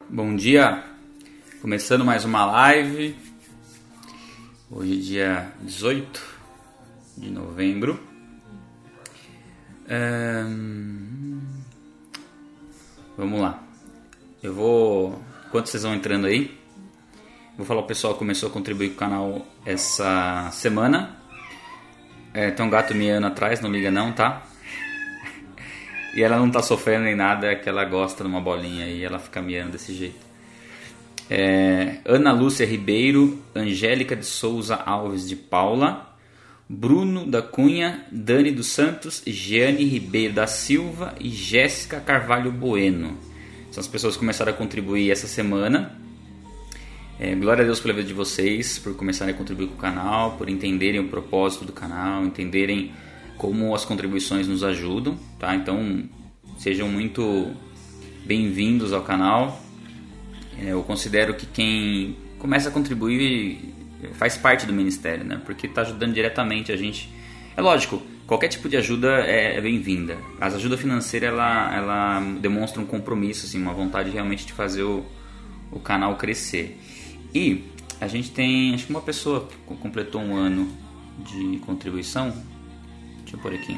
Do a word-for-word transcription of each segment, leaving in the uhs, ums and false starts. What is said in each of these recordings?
Bom dia, começando mais uma live, hoje é dia dezoito de novembro. Hum... Vamos lá, eu vou, enquanto vocês vão entrando aí, vou falar o pessoal que começou a contribuir com o canal essa semana. É, tem um gato miando atrás, não liga não, tá? E ela não tá sofrendo nem nada, é que ela gosta de uma bolinha e ela fica miando desse jeito. É, Ana Lúcia Ribeiro, Angélica de Souza Alves de Paula, Bruno da Cunha, Dani dos Santos, Jeane Ribeiro da Silva e Jéssica Carvalho Bueno. São as pessoas que começaram a contribuir essa semana. É, glória a Deus pela vida de vocês, por começarem a contribuir com o canal, por entenderem o propósito do canal, entenderem como as contribuições nos ajudam, tá? Então, sejam muito bem-vindos ao canal. Eu considero que quem começa a contribuir faz parte do ministério, né? Porque está ajudando diretamente a gente. É lógico, qualquer tipo de ajuda é, é bem-vinda. A ajuda financeira, ela, ela demonstra um compromisso, assim, uma vontade realmente de fazer o, o canal crescer. E a gente tem, acho que uma pessoa que completou um ano de contribuição. Deixa eu pôr aqui.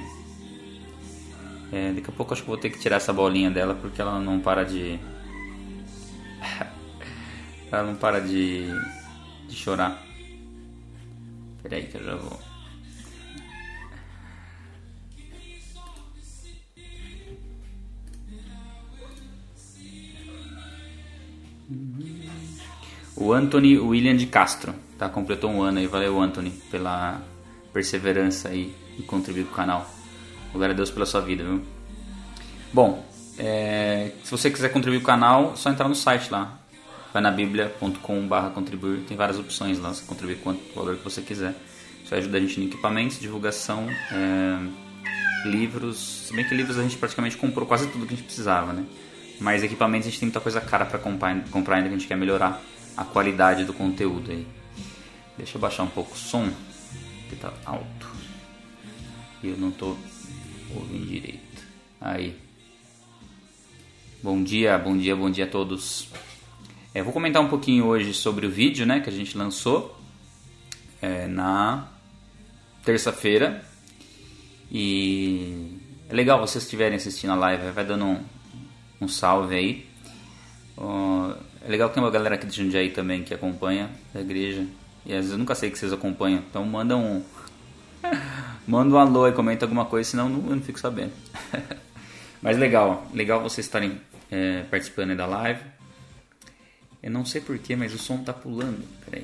É, daqui a pouco acho que vou ter que tirar essa bolinha dela porque ela não para de. ela não para de, de chorar. Peraí que eu já vou. O Anthony William de Castro, tá? Completou um ano aí. Valeu, Anthony, pela perseverança aí e contribuir com o canal. Glória a Deus pela sua vida, viu? Bom, é, se você quiser contribuir com o canal, é só entrar no site lá. Vai na biblia ponto com barra contribuir. Tem várias opções lá, você contribuir com o valor que você quiser. Isso vai ajudar a gente em equipamentos, divulgação, é, livros. Se bem que livros a gente praticamente comprou quase tudo que a gente precisava, né? Mas equipamentos a gente tem muita coisa cara para comprar, comprar ainda, que a gente quer melhorar a qualidade do conteúdo aí. Deixa eu baixar um pouco o som, que tá alto e eu não tô ouvindo direito. Aí, bom dia, bom dia, bom dia a todos. É, vou comentar um pouquinho hoje sobre o vídeo, né, que a gente lançou é, na terça-feira. E é legal vocês estiverem assistindo a live, vai dando um, um salve aí. Uh, é legal que tem uma galera aqui de Jundiaí também que acompanha da igreja. E às vezes eu nunca sei que vocês acompanham, então manda um manda um alô e comenta alguma coisa, senão eu não, eu não fico sabendo. Mas legal, legal vocês estarem é, participando aí da live. Eu não sei porquê, mas o som tá pulando. Peraí.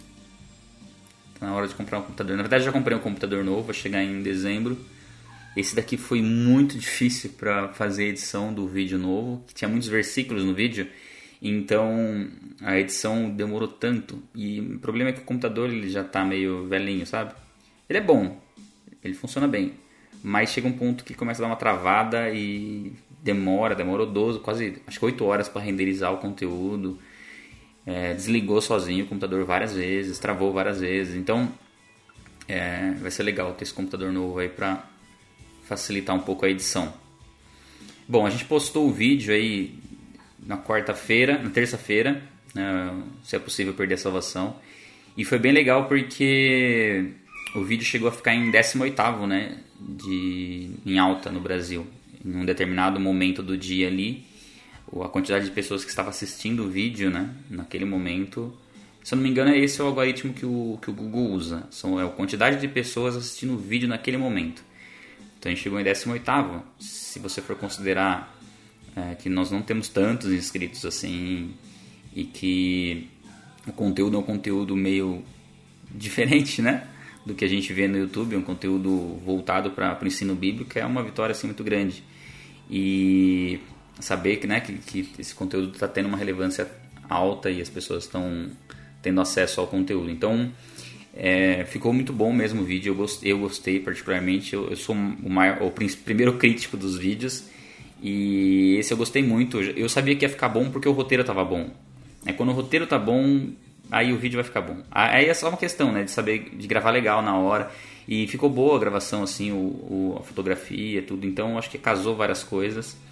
Tá na hora de comprar um computador. Na verdade já comprei um computador novo, vai chegar em dezembro. Esse daqui foi muito difícil para fazer a edição do vídeo novo, que tinha muitos versículos no vídeo. Então a edição demorou tanto. E o problema é que o computador ele já tá meio velhinho, sabe? Ele é bom, ele funciona bem, mas chega um ponto que começa a dar uma travada e demora, demorou doze, quase acho que oito horas para renderizar o conteúdo. É, desligou sozinho o computador várias vezes, travou várias vezes. Então é, vai ser legal ter esse computador novo aí para facilitar um pouco a edição. Bom, a gente postou o vídeo aí na quarta-feira, na terça-feira, né, se é possível perder a salvação. E foi bem legal porque o vídeo chegou a ficar em décimo oitavo, né, de, em alta no Brasil. Em um determinado momento do dia ali, a quantidade de pessoas que estavam assistindo o vídeo, né, naquele momento, se eu não me engano, é esse o algoritmo que o, que o Google usa. São, é a quantidade de pessoas assistindo o vídeo naquele momento. Então a gente chegou em décimo oitavo. Se você for considerar é, que nós não temos tantos inscritos assim, e que o conteúdo é um conteúdo meio diferente, né, do que a gente vê no YouTube, um conteúdo voltado para o ensino bíblico, é uma vitória assim, muito grande. E saber que, né, que, que esse conteúdo está tendo uma relevância alta e as pessoas estão tendo acesso ao conteúdo. Então é, ficou muito bom mesmo o vídeo, eu gostei, eu gostei particularmente. Eu, eu sou o, maior, o primeiro crítico dos vídeos e esse eu gostei muito. Eu sabia que ia ficar bom porque o roteiro estava bom. É, quando o roteiro tá bom, aí o vídeo vai ficar bom. Aí é só uma questão, né, de saber, de gravar legal na hora. E ficou boa a gravação, assim, o, o, a fotografia, tudo. Então acho que casou várias coisas.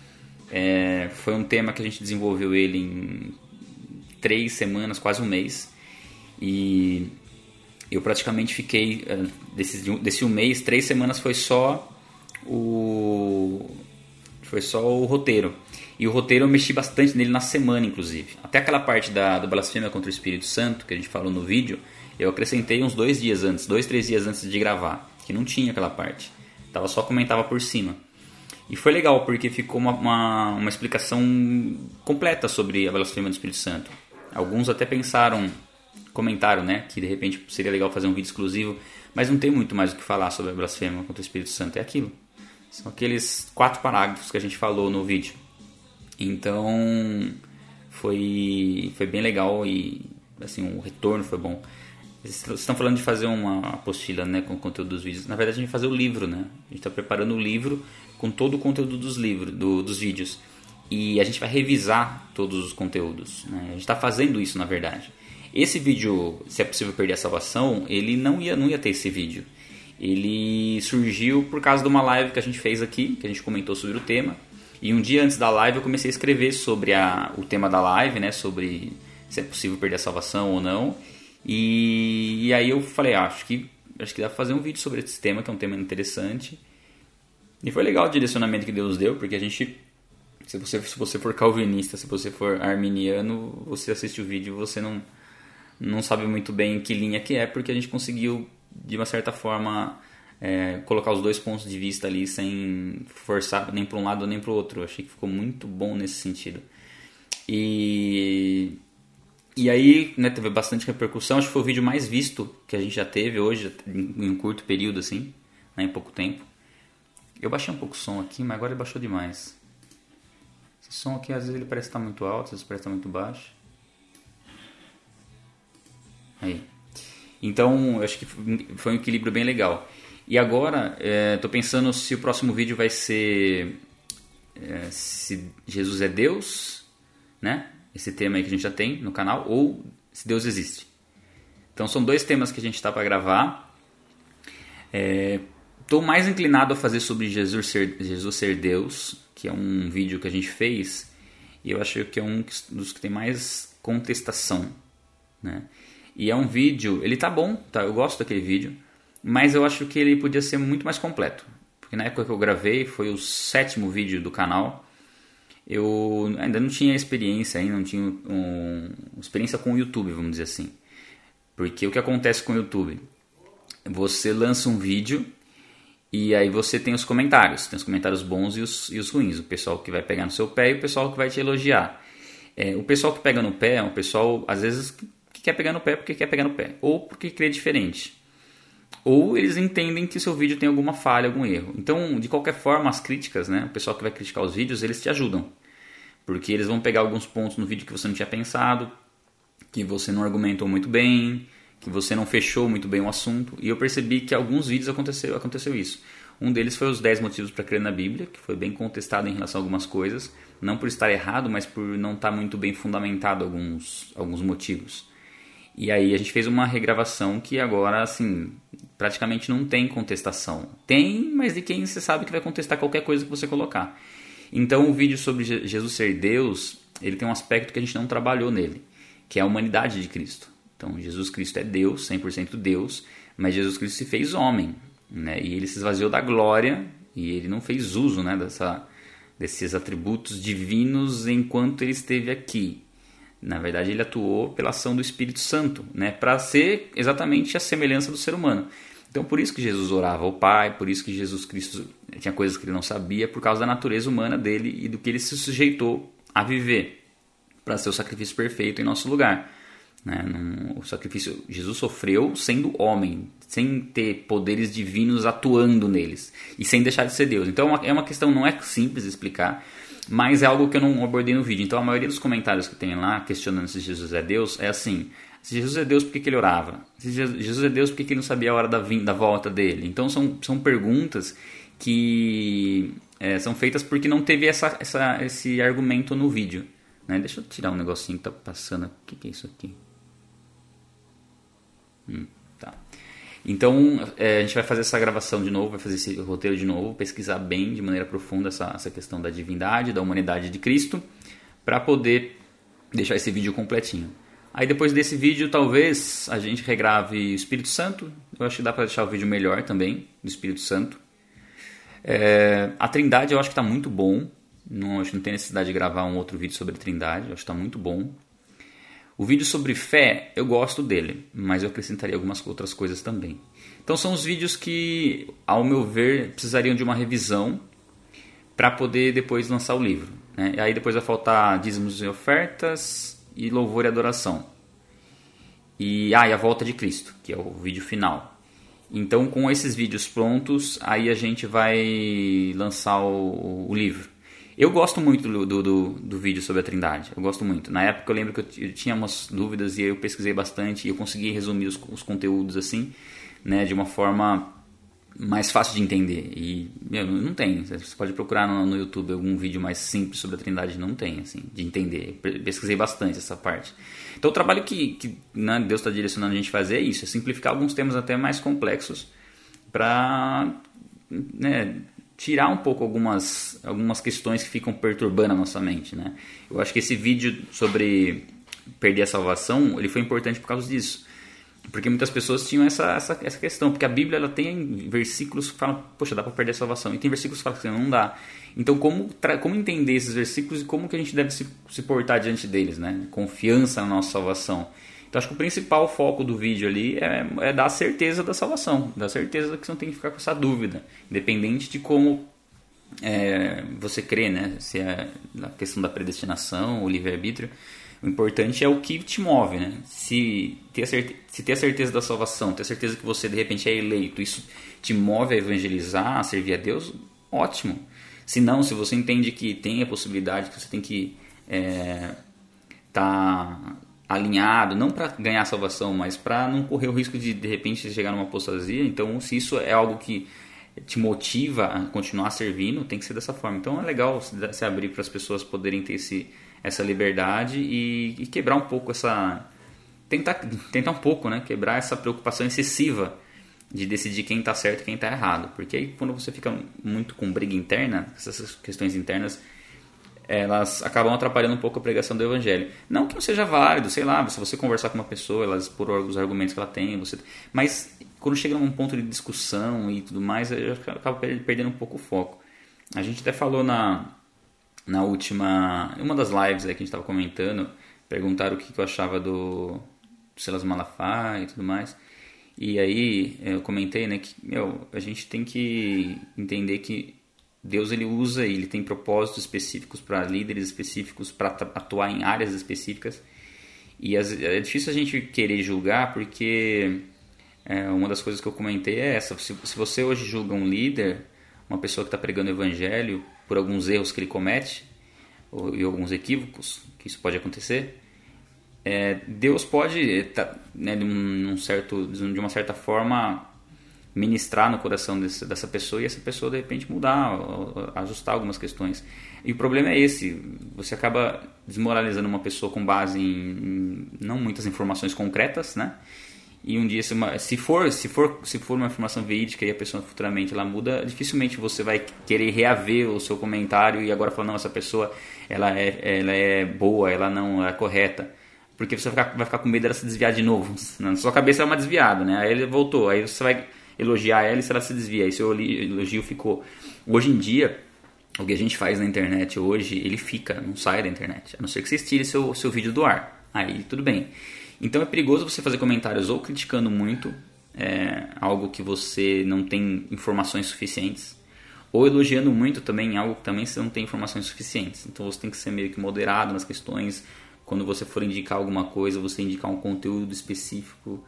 É, foi um tema que a gente desenvolveu ele em três semanas, quase um mês. E eu praticamente fiquei, desse, desse um mês, três semanas foi só o, foi só o roteiro. E o roteiro eu mexi bastante nele na semana, inclusive. Até aquela parte da, da blasfêmia contra o Espírito Santo, que a gente falou no vídeo, eu acrescentei uns dois dias antes, dois, três dias antes de gravar, que não tinha aquela parte. Tava só comentava por cima. E foi legal, porque ficou uma, uma, uma explicação completa sobre a blasfêmia do Espírito Santo. Alguns até pensaram, comentaram, né, que de repente seria legal fazer um vídeo exclusivo, mas não tem muito mais o que falar sobre a blasfêmia contra o Espírito Santo. É aquilo. São aqueles quatro parágrafos que a gente falou no vídeo. Então, foi, foi bem legal e assim, o retorno foi bom. Vocês estão falando de fazer uma apostila, né, com o conteúdo dos vídeos. Na verdade, a gente vai fazer o livro, né? A gente está preparando o livro com todo o conteúdo dos livros, do, dos vídeos. E a gente vai revisar todos os conteúdos, né? A gente está fazendo isso, na verdade. Esse vídeo, se é possível perder a salvação, ele não ia, não ia ter esse vídeo. Ele surgiu por causa de uma live que a gente fez aqui, que a gente comentou sobre o tema. E um dia antes da live eu comecei a escrever sobre a, o tema da live, né? Sobre se é possível perder a salvação ou não. E, e aí eu falei, ah, acho que acho que dá pra fazer um vídeo sobre esse tema, que é um tema interessante. E foi legal o direcionamento que Deus deu, porque a gente, se você, se você for calvinista, se você for arminiano, você assiste o vídeo e você não, não sabe muito bem que linha que é, porque a gente conseguiu, de uma certa forma, é, colocar os dois pontos de vista ali sem forçar nem para um lado nem para o outro. Eu achei que ficou muito bom nesse sentido. E... E aí, né, teve bastante repercussão. Acho que foi o vídeo mais visto que a gente já teve hoje, em um curto período, assim, né, em pouco tempo. Eu baixei um pouco o som aqui, mas agora ele baixou demais. Esse som aqui, às vezes, ele parece estar muito alto, às vezes parece estar muito baixo. Aí. Então, eu acho que foi um equilíbrio bem legal. E agora, estou é, pensando se o próximo vídeo vai ser é, se Jesus é Deus, né? Esse tema aí que a gente já tem no canal, ou se Deus existe. Então são dois temas que a gente está para gravar. Estou é, mais inclinado a fazer sobre Jesus ser, Jesus ser Deus, que é um vídeo que a gente fez, e eu acho que é um dos que tem mais contestação, né? E é um vídeo, ele tá bom, tá? Eu gosto daquele vídeo, mas eu acho que ele podia ser muito mais completo, porque na época que eu gravei, foi o sétimo vídeo do canal. Eu ainda não tinha experiência, ainda não tinha um, experiência com o YouTube, vamos dizer assim. Porque o que acontece com o YouTube? Você lança um vídeo e aí você tem os comentários. Tem os comentários bons e os, e os ruins. O pessoal que vai pegar no seu pé e o pessoal que vai te elogiar. É, o pessoal que pega no pé é um pessoal, às vezes, que quer pegar no pé porque quer pegar no pé. Ou porque crê diferente. Ou eles entendem que o seu vídeo tem alguma falha, algum erro. Então, de qualquer forma, as críticas, né? O pessoal que vai criticar os vídeos, eles te ajudam. Porque eles vão pegar alguns pontos no vídeo que você não tinha pensado, que você não argumentou muito bem, que você não fechou muito bem o assunto. E eu percebi que alguns vídeos aconteceu, aconteceu isso. Um deles foi os dez motivos para crer na Bíblia, que foi bem contestado em relação a algumas coisas. Não por estar errado, mas por não estar muito bem fundamentado alguns, alguns motivos. E aí a gente fez uma regravação que agora, assim, praticamente não tem contestação. Tem, mas de quem você sabe que vai contestar qualquer coisa que você colocar. Então o vídeo sobre Jesus ser Deus, ele tem um aspecto que a gente não trabalhou nele, que é a humanidade de Cristo. Então Jesus Cristo é Deus, cem por cento Deus, mas Jesus Cristo se fez homem, né? E ele se esvaziou da glória e ele não fez uso, né, dessa, desses atributos divinos enquanto ele esteve aqui. Na verdade ele atuou pela ação do Espírito Santo, né, para ser exatamente a semelhança do ser humano. Então por isso que Jesus orava ao Pai, por isso que Jesus Cristo tinha coisas que ele não sabia, por causa da natureza humana dele e do que ele se sujeitou a viver, para ser o sacrifício perfeito em nosso lugar. Né? O sacrifício, Jesus sofreu sendo homem, sem ter poderes divinos atuando neles, e sem deixar de ser Deus. Então é uma questão, não é simples de explicar, mas é algo que eu não abordei no vídeo. Então a maioria dos comentários que tem lá, questionando se Jesus é Deus, é assim: se Jesus é Deus, por que, que ele orava? Se Jesus é Deus, por que, que ele não sabia a hora da, vinda, da volta dele? Então são, são perguntas que é, são feitas porque não teve essa, essa, esse argumento no vídeo. Né? Deixa eu tirar um negocinho que tá passando. O que, que é isso aqui? Hum, tá. Então, é, a gente vai fazer essa gravação de novo, vai fazer esse roteiro de novo, pesquisar bem, de maneira profunda, essa, essa questão da divindade, da humanidade de Cristo, para poder deixar esse vídeo completinho. Aí depois desse vídeo, talvez a gente regrave o Espírito Santo. Eu acho que dá para deixar o vídeo melhor também, do Espírito Santo. É, a Trindade eu acho que está muito bom. Não, acho que não tem necessidade de gravar um outro vídeo sobre a Trindade. Eu acho que está muito bom. O vídeo sobre fé, eu gosto dele, mas eu acrescentaria algumas outras coisas também. Então são os vídeos que, ao meu ver, precisariam de uma revisão para poder depois lançar o livro, né? E aí depois vai faltar dízimos e ofertas e louvor e adoração. E, ah, e a volta de Cristo, que é o vídeo final. Então com esses vídeos prontos, aí a gente vai lançar o, o livro. Eu gosto muito do, do, do, do vídeo sobre a Trindade, eu gosto muito. Na época eu lembro que eu, eu tinha umas dúvidas e eu pesquisei bastante e eu consegui resumir os, os conteúdos assim, né, de uma forma mais fácil de entender. E meu, não tem, você pode procurar no, no YouTube algum vídeo mais simples sobre a Trindade, não tem, assim, de entender. Eu pesquisei bastante essa parte. Então o trabalho que, que né, Deus está direcionando a gente a fazer é isso, é simplificar alguns temas até mais complexos para, né, tirar um pouco algumas, algumas questões que ficam perturbando a nossa mente, né? Eu acho que esse vídeo sobre perder a salvação, ele foi importante por causa disso. Porque muitas pessoas tinham essa, essa, essa questão. Porque a Bíblia ela tem versículos que falam, poxa, dá para perder a salvação. E tem versículos que falam que não dá. Então, como, como entender esses versículos e como que a gente deve se, se portar diante deles, né? Confiança na nossa salvação. Então, acho que o principal foco do vídeo ali é, é dar a certeza da salvação. Dar a certeza que você não tem que ficar com essa dúvida. Independente de como é, você crê, né? Se é a questão da predestinação, o livre-arbítrio. O importante é o que te move, né? Se ter, a certeza, se ter a certeza da salvação, ter a certeza que você de repente é eleito, isso te move a evangelizar, a servir a Deus, ótimo. Se não, se você entende que tem a possibilidade, que você tem que é, tá alinhado, não para ganhar a salvação, mas para não correr o risco de de repente chegar numa apostasia, então se isso é algo que te motiva a continuar servindo, tem que ser dessa forma. Então é legal se abrir para as pessoas poderem ter esse, essa liberdade e, e quebrar um pouco essa... Tentar, tentar um pouco, né? Quebrar essa preocupação excessiva de decidir quem está certo e quem está errado. Porque aí quando você fica muito com briga interna, essas questões internas, elas acabam atrapalhando um pouco a pregação do evangelho. Não que não seja válido, sei lá, se você conversar com uma pessoa, ela expor os argumentos que ela tem, você... mas quando chega num ponto de discussão e tudo mais, eu acabo perdendo um pouco o foco. A gente até falou na, na última, uma das lives aí que a gente estava comentando, perguntaram o que eu achava do, do Silas Malafaia e tudo mais. E aí eu comentei, né, que meu, a gente tem que entender que Deus ele usa e ele tem propósitos específicos para líderes específicos, para atuar em áreas específicas. E as, é difícil a gente querer julgar porque é, uma das coisas que eu comentei é essa. Se, se você hoje julga um líder, uma pessoa que está pregando o evangelho, por alguns erros que ele comete, ou, e alguns equívocos, que isso pode acontecer, é, Deus pode, tá, né, de, um, um certo, de uma certa forma, ministrar no coração desse, dessa pessoa e essa pessoa de repente mudar, ajustar algumas questões. E o problema é esse, você acaba desmoralizando uma pessoa com base em, em não muitas informações concretas, né? E um dia, se, uma, se, for, se, for, se for uma informação verídica e a pessoa futuramente ela muda, dificilmente você vai querer reaver o seu comentário e agora falar, não, essa pessoa ela é, ela é boa, ela não é correta. Porque você vai ficar, vai ficar com medo dela se desviar de novo. Na sua cabeça é uma desviada, né? Aí ele voltou, aí você vai elogiar ela e se ela se desvia, aí seu elogio ficou. Hoje em dia, o que a gente faz na internet hoje, ele fica, não sai da internet, a não ser que você tire seu, seu vídeo do ar, aí tudo bem. Então é perigoso você fazer comentários ou criticando muito é, algo que você não tem informações suficientes, ou elogiando muito também algo que também você não tem informações suficientes. Então você tem que ser meio que moderado nas questões. Quando você for indicar alguma coisa, você indicar um conteúdo específico,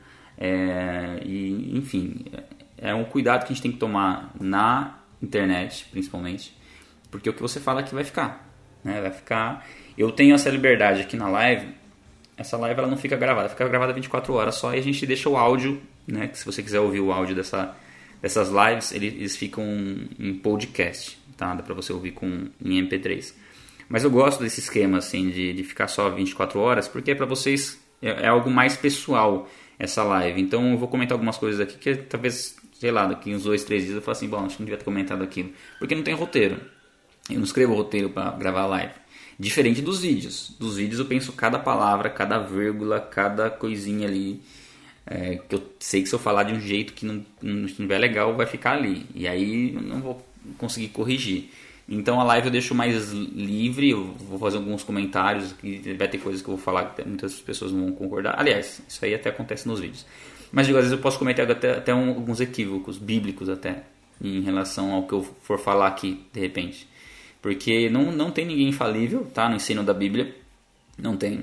é, e, enfim, é um cuidado que a gente tem que tomar na internet, principalmente, porque o que você fala aqui vai ficar, né? Vai ficar. Eu tenho essa liberdade aqui na live. Essa live ela não fica gravada, fica gravada vinte e quatro horas só, e a gente deixa o áudio, né? Que se você quiser ouvir o áudio dessa, dessas lives, eles, eles ficam em podcast, tá? Dá pra você ouvir com, em M P três. Mas eu gosto desse esquema assim de, de ficar só vinte e quatro horas, porque é para vocês é, é algo mais pessoal. essa live. Então eu vou comentar algumas coisas aqui que talvez, sei lá, daqui uns dois, três dias eu falo assim, bom, acho que não devia ter comentado aquilo. Porque não tem roteiro. Eu não escrevo roteiro para gravar a live. Diferente dos vídeos. Dos vídeos eu penso cada palavra, cada vírgula, cada coisinha ali. É, que eu sei que se eu falar de um jeito que não, não estiver legal, vai ficar ali. E aí eu não vou conseguir corrigir. Então a live eu deixo mais livre, eu vou fazer alguns comentários, que vai ter coisas que eu vou falar que muitas pessoas não vão concordar. Aliás, isso aí até acontece nos vídeos. Mas digo, às vezes eu posso cometer até, até um, alguns equívocos bíblicos até, em relação ao que eu for falar aqui, de repente. Porque não, não tem ninguém infalível, tá? No ensino da Bíblia, não tem.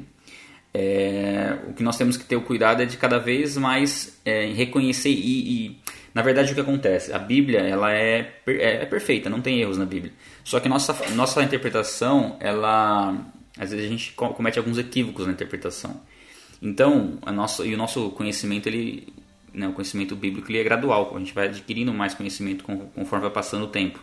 É, o que nós temos que ter o cuidado é de cada vez mais é, reconhecer e, e... Na verdade, o que acontece? A Bíblia ela é, é, é perfeita, não tem erros na Bíblia. Só que nossa, nossa interpretação, ela, às vezes a gente comete alguns equívocos na interpretação. Então, a nossa, e o nosso conhecimento, ele, né, o conhecimento bíblico ele é gradual. A gente vai adquirindo mais conhecimento conforme vai passando o tempo.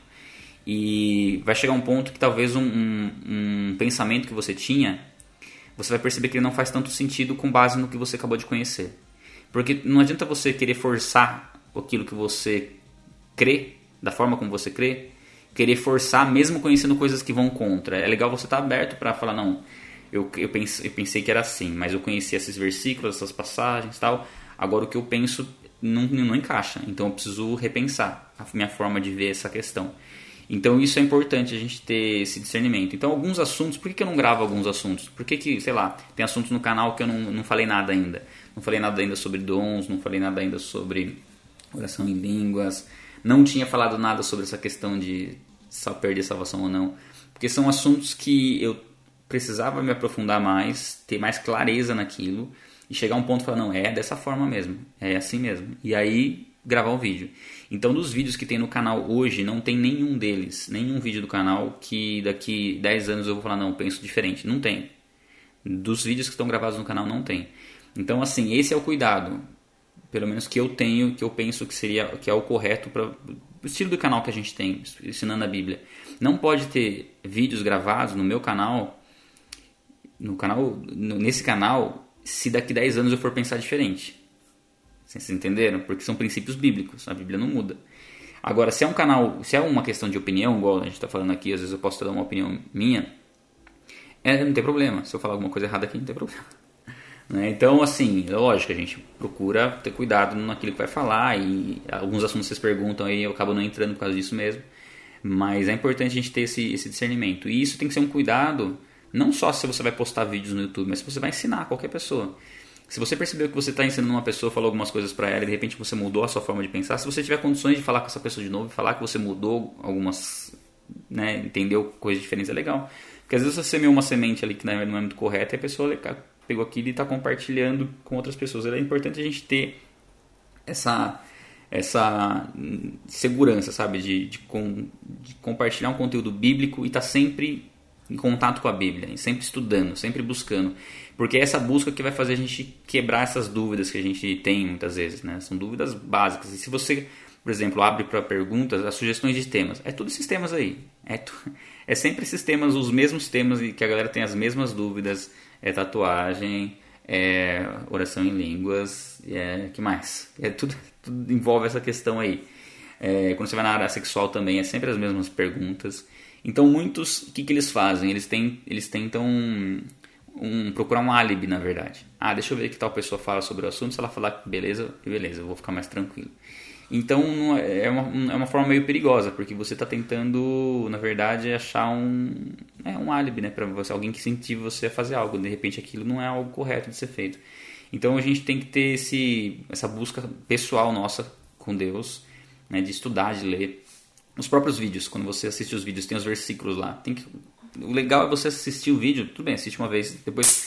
E vai chegar um ponto que talvez um, um, um pensamento que você tinha, você vai perceber que ele não faz tanto sentido com base no que você acabou de conhecer. Porque não adianta você querer forçar aquilo que você crê, da forma como você crê, querer forçar mesmo conhecendo coisas que vão contra. É legal você estar aberto para falar, não, eu, eu, pensei, eu pensei que era assim, mas eu conheci esses versículos, essas passagens e tal, agora o que eu penso não, não encaixa, então eu preciso repensar a minha forma de ver essa questão. Então isso é importante a gente ter esse discernimento. Então alguns assuntos, por que eu não gravo alguns assuntos? Por que, que sei lá, tem assuntos no canal que eu não, não falei nada ainda? Não falei nada ainda sobre dons, não falei nada ainda sobre oração em línguas, não tinha falado nada sobre essa questão de só perder salvação ou não. Porque são assuntos que eu precisava me aprofundar mais, ter mais clareza naquilo e chegar a um ponto e falar, não, é dessa forma mesmo, é assim mesmo. E aí gravar o vídeo. Então dos vídeos que tem no canal hoje, não tem nenhum deles, nenhum vídeo do canal que daqui dez anos eu vou falar, não, penso diferente. Não tem. Dos vídeos que estão gravados no canal, não tem. Então assim, esse é o cuidado, pelo menos que eu tenho, que eu penso que seria, que é o correto para o estilo do canal que a gente tem, ensinando a Bíblia. Não pode ter vídeos gravados no meu canal, no canal, nesse canal, se daqui dez anos eu for pensar diferente. Vocês entenderam? Porque são princípios bíblicos, a Bíblia não muda. Agora, se é um canal, se é uma questão de opinião, igual a gente está falando aqui, às vezes eu posso dar uma opinião minha, é, não tem problema. Se eu falar alguma coisa errada aqui, não tem problema. Né? Então, assim, lógico, a gente procura ter cuidado naquilo que vai falar, e alguns assuntos vocês perguntam aí, eu acabo não entrando por causa disso mesmo. Mas é importante a gente ter esse, esse discernimento. E isso tem que ser um cuidado, não só se você vai postar vídeos no YouTube, mas se você vai ensinar qualquer pessoa. Se você percebeu que você está ensinando uma pessoa, falou algumas coisas para ela e de repente você mudou a sua forma de pensar, se você tiver condições de falar com essa pessoa de novo, falar que você mudou algumas, né, entendeu coisas diferentes, é legal. Porque às vezes você semeou uma semente ali que não é muito correta e a pessoa pegou aquilo e está compartilhando com outras pessoas. É importante a gente ter essa, essa segurança, sabe, de, de, com, de compartilhar um conteúdo bíblico e estar tá sempre em contato com a Bíblia, sempre estudando, sempre buscando. Porque é essa busca que vai fazer a gente quebrar essas dúvidas que a gente tem muitas vezes, né? São dúvidas básicas. E se você, por exemplo, abre para perguntas, as sugestões de temas, é tudo esses temas aí. É, tu, é sempre esses temas, os mesmos temas, e que a galera tem as mesmas dúvidas. É tatuagem, é oração em línguas, é que mais? É tudo, tudo envolve essa questão aí. É, quando você vai na área sexual também, é sempre as mesmas perguntas. Então muitos, o que, que eles fazem? Eles, tem, eles tentam... Um, procurar um álibi, na verdade. Ah, deixa eu ver que tal pessoa fala sobre o assunto. Se ela falar beleza, beleza, eu vou ficar mais tranquilo. Então é uma, é uma forma meio perigosa, porque você está tentando, na verdade, achar um, é, um álibi, né, para você, alguém que incentive você a fazer algo. De repente aquilo não é algo correto de ser feito. Então a gente tem que ter esse, essa busca pessoal nossa com Deus, né, de estudar, de ler. Os próprios vídeos, quando você assiste os vídeos, tem os versículos lá. Tem que... O legal é você assistir o vídeo, tudo bem, assiste uma vez, depois...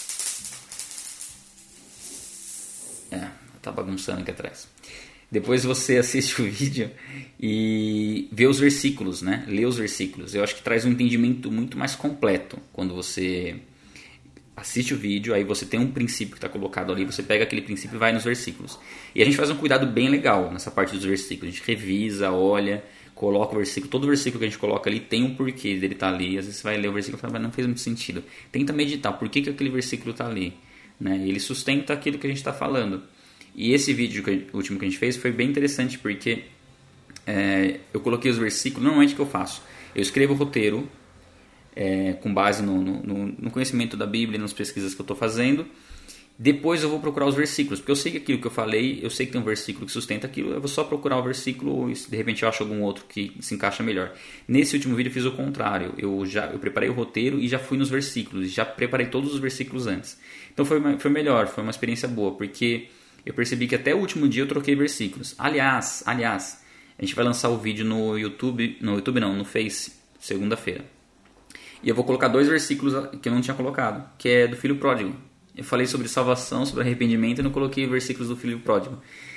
É, tá bagunçando aqui atrás. Depois você assiste o vídeo e vê os versículos, né? Lê os versículos. Eu acho que traz um entendimento muito mais completo quando você assiste o vídeo, aí você tem um princípio que está colocado ali, você pega aquele princípio e vai nos versículos. E a gente faz um cuidado bem legal nessa parte dos versículos. A gente revisa, olha... Coloca o versículo, todo versículo que a gente coloca ali tem um porquê dele estar tá ali. Às vezes você vai ler o versículo e fala, mas não fez muito sentido. Tenta meditar, por que, que aquele versículo está ali? né? Ele sustenta aquilo que a gente está falando. E esse vídeo que, o último que a gente fez foi bem interessante porque é, eu coloquei os versículos. Normalmente o que eu faço? Eu escrevo o roteiro é, com base no, no, no conhecimento da Bíblia, nas pesquisas que eu estou fazendo. Depois eu vou procurar os versículos, porque eu sei que aquilo que eu falei, eu sei que tem um versículo que sustenta aquilo, eu vou só procurar o versículo e de repente eu acho algum outro que se encaixa melhor. Nesse último vídeo eu fiz o contrário, eu já eu preparei o roteiro e já fui nos versículos, já preparei todos os versículos antes. Então foi, foi melhor, foi uma experiência boa, porque eu percebi que até o último dia eu troquei versículos. Aliás, aliás, a gente vai lançar o vídeo no YouTube, no YouTube não, no Face, segunda-feira. E eu vou colocar dois versículos que eu não tinha colocado, que é do Filho Pródigo. Eu falei sobre salvação, sobre arrependimento e não coloquei versículos do Filho Pródigo.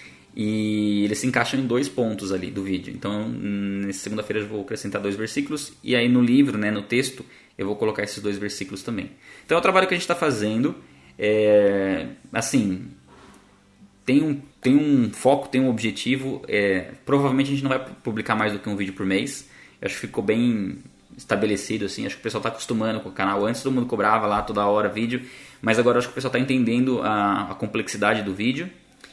E eles se encaixam em dois pontos ali do vídeo. Então, nessa segunda-feira eu vou acrescentar dois versículos. E aí no livro, né, no texto, eu vou colocar esses dois versículos também. Então é o trabalho que a gente está fazendo. É, assim, tem um, tem um foco, tem um objetivo. É, provavelmente a gente não vai publicar mais do que um vídeo por mês. Eu acho que ficou bem estabelecido, assim. Acho que o pessoal está acostumando com o canal. Antes todo mundo cobrava lá toda hora vídeo. Mas agora acho que o pessoal está entendendo a, a complexidade do vídeo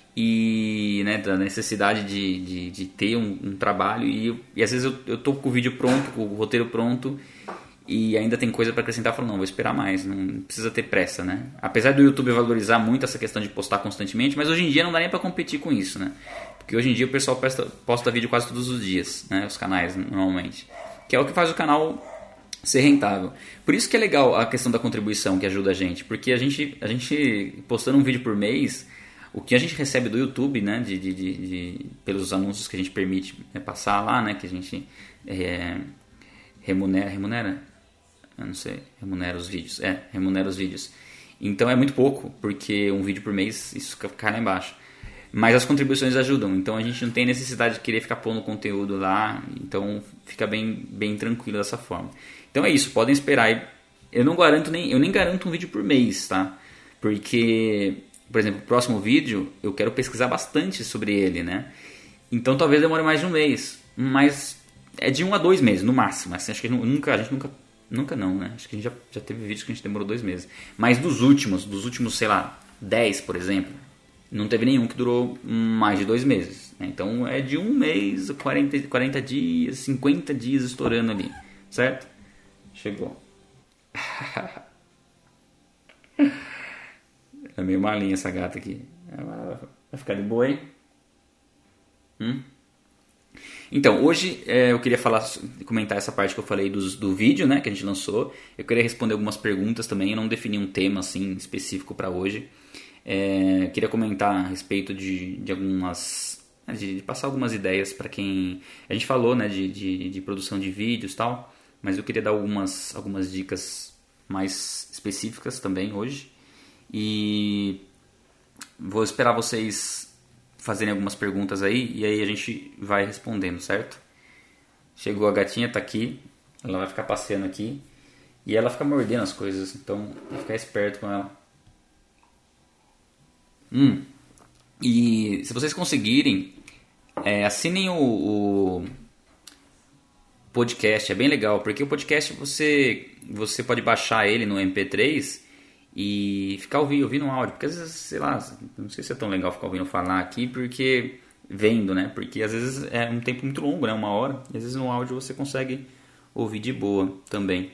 e, né, da necessidade de, de, de ter um, um trabalho. E, e às vezes eu, eu tô com o vídeo pronto, com o roteiro pronto e ainda tem coisa para acrescentar. Eu falo, não, vou esperar mais, não precisa ter pressa, né? Apesar do YouTube valorizar muito essa questão de postar constantemente, mas hoje em dia não dá nem para competir com isso, né? Porque hoje em dia o pessoal posta, posta vídeo quase todos os dias, né? Os canais, normalmente. Que é o que faz o canal ser rentável. Por isso que é legal a questão da contribuição que ajuda a gente, porque a gente, a gente postando um vídeo por mês, o que a gente recebe do YouTube, né, de, de, de, de pelos anúncios que a gente permite é, passar lá, né, que a gente é, remunera, remunera? Eu não sei, remunera os vídeos, é, remunera os vídeos. Então é muito pouco, porque um vídeo por mês, isso cai lá embaixo. Mas as contribuições ajudam, então a gente não tem necessidade de querer ficar pondo conteúdo lá, então fica bem, bem tranquilo dessa forma. Então é isso, podem esperar. Eu não garanto nem, eu nem garanto um vídeo por mês, tá? Porque, por exemplo, o próximo vídeo eu quero pesquisar bastante sobre ele, né? Então talvez demore mais de um mês, mas é de um a dois meses no máximo. Assim, acho que nunca, a gente nunca, nunca não, né? Acho que a gente já, já teve vídeos que a gente demorou dois meses. Mas dos últimos, dos últimos, sei lá, dez, por exemplo, não teve nenhum que durou mais de dois meses. Né? Então é de um mês, quarenta, quarenta dias, cinquenta dias estourando ali, certo? Chegou. É meio malinha essa gata aqui. Vai ficar de boa, hein? Hum? Então, hoje é, eu queria falar, comentar essa parte que eu falei dos, do vídeo, né, que a gente lançou. Eu queria responder algumas perguntas também. Eu não defini um tema assim específico para hoje. É, queria comentar a respeito de, de algumas... De, de passar algumas ideias para quem... A gente falou, né, de, de, de produção de vídeos e tal, mas eu queria dar algumas, algumas dicas mais específicas também hoje. E vou esperar vocês fazerem algumas perguntas aí e aí a gente vai respondendo, certo? Chegou a gatinha, tá aqui, ela vai ficar passeando aqui e ela fica mordendo as coisas, então vou ficar esperto com ela. Hum. E se vocês conseguirem, é, assinem o, o podcast, é bem legal, porque o podcast você, você pode baixar ele no M P três e ficar ouvindo, ouvindo um áudio, porque às vezes, sei lá, não sei se é tão legal ficar ouvindo falar aqui, porque vendo, né? Porque às vezes é um tempo muito longo, né? Uma hora, e às vezes no áudio você consegue ouvir de boa também.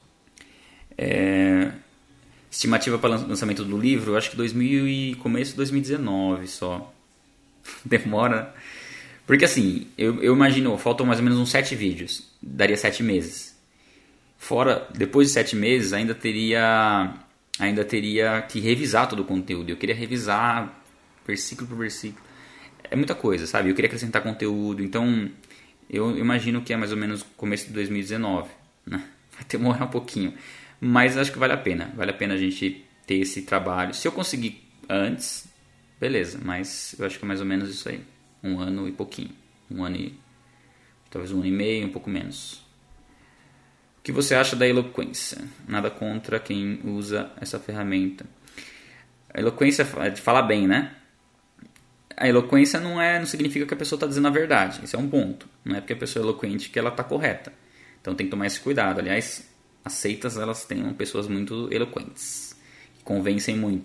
É... Estimativa para o lançamento do livro, eu acho que dois mil e começo de dois mil e dezenove só. Demora. Porque assim, eu, eu imagino, faltam mais ou menos uns sete vídeos. Daria sete meses. Fora, depois de sete meses, ainda teria, ainda teria que revisar todo o conteúdo. Eu queria revisar versículo por versículo. É muita coisa, sabe? Eu queria acrescentar conteúdo. Então, eu imagino que é mais ou menos começo de dois mil e dezenove. Né? Vai demorar um pouquinho. Mas acho que vale a pena. Vale a pena a gente ter esse trabalho. Se eu conseguir antes, beleza. Mas eu acho que é mais ou menos isso aí. Um ano e pouquinho. Um ano e... Talvez um ano e meio, um pouco menos. O que você acha da eloquência? Nada contra quem usa essa ferramenta. A eloquência é de falar bem, né? A eloquência não, é, não significa que a pessoa está dizendo a verdade. Esse é um ponto. Não é porque a pessoa é eloquente que ela está correta. Então tem que tomar esse cuidado. Aliás... As seitas, elas têm pessoas muito eloquentes, que convencem muito.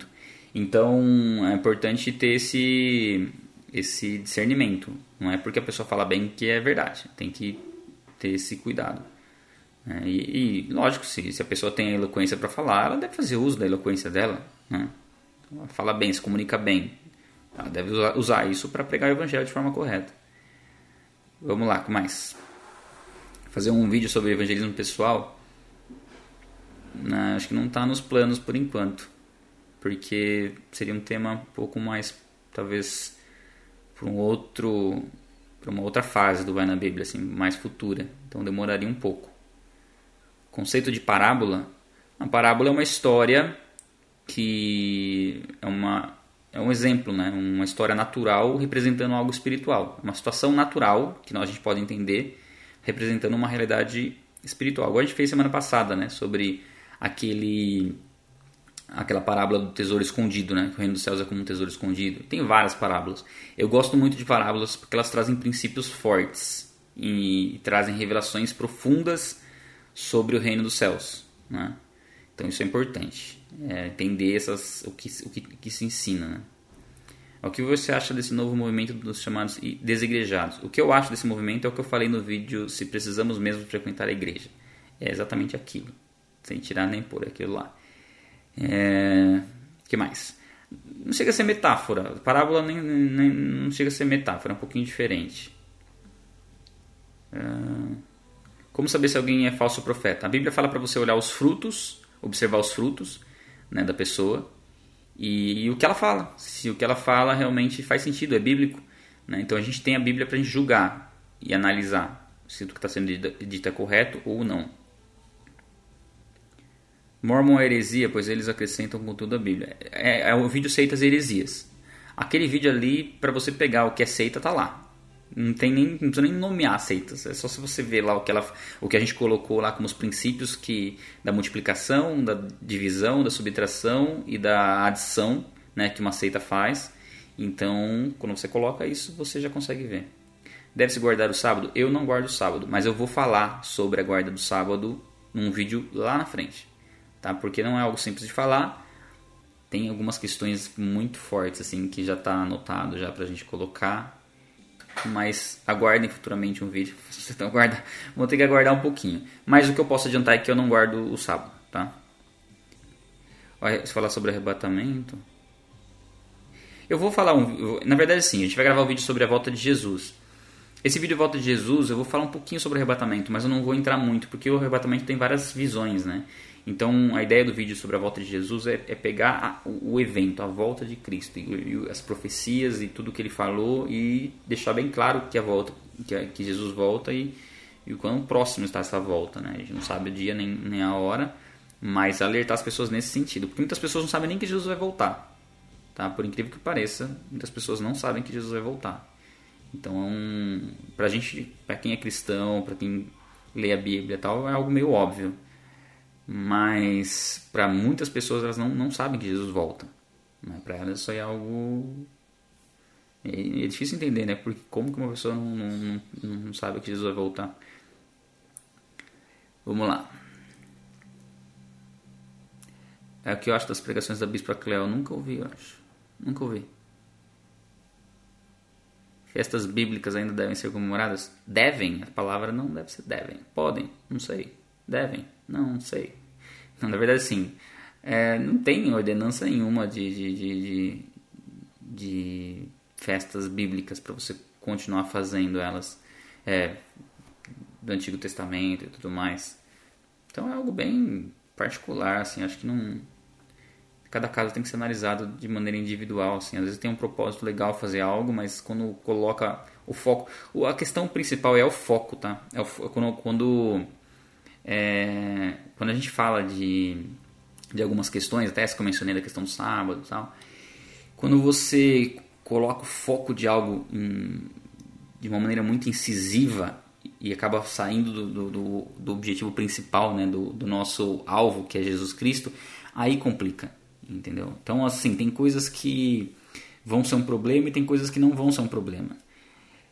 Então é importante ter esse, esse discernimento. Não é porque a pessoa fala bem que é verdade. Tem que ter esse cuidado. É, e, e, lógico, se, se a pessoa tem a eloquência para falar, ela deve fazer uso da eloquência dela. Né? Ela fala bem, se comunica bem. Ela deve usar, usar isso para pregar o evangelho de forma correta. Vamos lá, o que mais? Fazer um vídeo sobre evangelismo pessoal, não, acho que não está nos planos por enquanto, porque seria um tema um pouco mais, talvez, para um outro, para uma outra fase do Vai na Bíblia, assim, mais futura. Então demoraria um pouco. Conceito de parábola. A parábola é uma história que é uma é um exemplo, né? Uma história natural representando algo espiritual, uma situação natural que nós, a gente pode entender representando uma realidade espiritual. Agora a gente fez semana passada, né, sobre aquele aquela parábola do tesouro escondido, né, que o reino dos céus é como um tesouro escondido. Tem várias parábolas. Eu gosto muito de parábolas porque elas trazem princípios fortes e, e trazem revelações profundas sobre o reino dos céus, né? Então isso é importante, é entender essas, o, que, o que, que se ensina, né? O que você acha desse novo movimento dos chamados desigrejados? O que eu acho desse movimento é o que eu falei no vídeo, se precisamos mesmo frequentar a igreja. É exatamente aquilo, sem tirar nem pôr, aquilo lá. É... que mais? Não chega a ser metáfora, a parábola nem, nem, não chega a ser metáfora, é um pouquinho diferente. É... Como saber se alguém é falso profeta? A Bíblia fala para você olhar os frutos, observar os frutos, né, da pessoa, e, e o que ela fala, se o que ela fala realmente faz sentido, é bíblico, né? Então a gente tem a Bíblia para a gente julgar e analisar se o que está sendo dito é correto ou não. Mormon é heresia, pois eles acrescentam conteúdo da Bíblia. É, é o vídeo Seitas e Heresias. Aquele vídeo ali, para você pegar o que é seita, tá lá. Não tem nem, não precisa nem nomear seitas. É só se você ver lá o que, ela, o que a gente colocou lá como os princípios que, da multiplicação, da divisão, da subtração e da adição, né, que uma seita faz. Então, quando você coloca isso, você já consegue ver. Deve-se guardar o sábado? Eu não guardo o sábado, mas eu vou falar sobre a guarda do sábado num vídeo lá na frente. Tá? Porque não é algo simples de falar. Tem algumas questões muito fortes assim, que já está anotado já para a gente colocar. Mas aguardem futuramente um vídeo. Se vocês estão aguardando, vão ter que aguardar um pouquinho. Mas o que eu posso adiantar é que eu não guardo o sábado, tá? Se falar sobre arrebatamento, eu vou falar um, na verdade sim, a gente vai gravar um vídeo sobre a volta de Jesus. Esse vídeo de volta de Jesus, eu vou falar um pouquinho sobre o arrebatamento, mas eu não vou entrar muito, porque o arrebatamento tem várias visões, né? Então a ideia do vídeo sobre a volta de Jesus é, é pegar a, o evento, a volta de Cristo, e, e as profecias e tudo que ele falou e deixar bem claro que a volta, que, que Jesus volta e, e o quão próximo está essa volta, né? A gente não sabe o dia nem, nem a hora, mas alertar as pessoas nesse sentido, porque muitas pessoas não sabem nem que Jesus vai voltar, tá? Por incrível que pareça, muitas pessoas não sabem que Jesus vai voltar. Então, pra gente, pra quem é cristão, pra quem lê a Bíblia e tal, é algo meio óbvio. Mas para muitas pessoas elas não, não sabem que Jesus volta, né? Para elas isso é algo é, é difícil entender, né? Porque como que uma pessoa não, não, não sabe que Jesus vai voltar? Vamos lá. É o que eu acho das pregações da Bispa Cleo. Nunca ouvi, eu acho. Nunca ouvi. Festas bíblicas ainda devem ser comemoradas? Devem. A palavra não deve ser devem. Podem. Não sei. Devem. Não, não sei. Não, na verdade, sim. É, não tem ordenança nenhuma de, de, de, de, de festas bíblicas para você continuar fazendo elas, é, do Antigo Testamento e tudo mais. Então é algo bem particular, assim. Acho que não... Cada caso tem que ser analisado de maneira individual, assim. Às vezes tem um propósito legal fazer algo, mas quando coloca o foco... A questão principal é o foco, tá? É o, quando... quando É, quando a gente fala de, de algumas questões, até essa que eu mencionei da questão do sábado e tal, quando você coloca o foco de algo em, de uma maneira muito incisiva e acaba saindo do, do, do objetivo principal, né, do, do nosso alvo, que é Jesus Cristo, aí complica, entendeu? Então, assim, tem coisas que vão ser um problema e tem coisas que não vão ser um problema.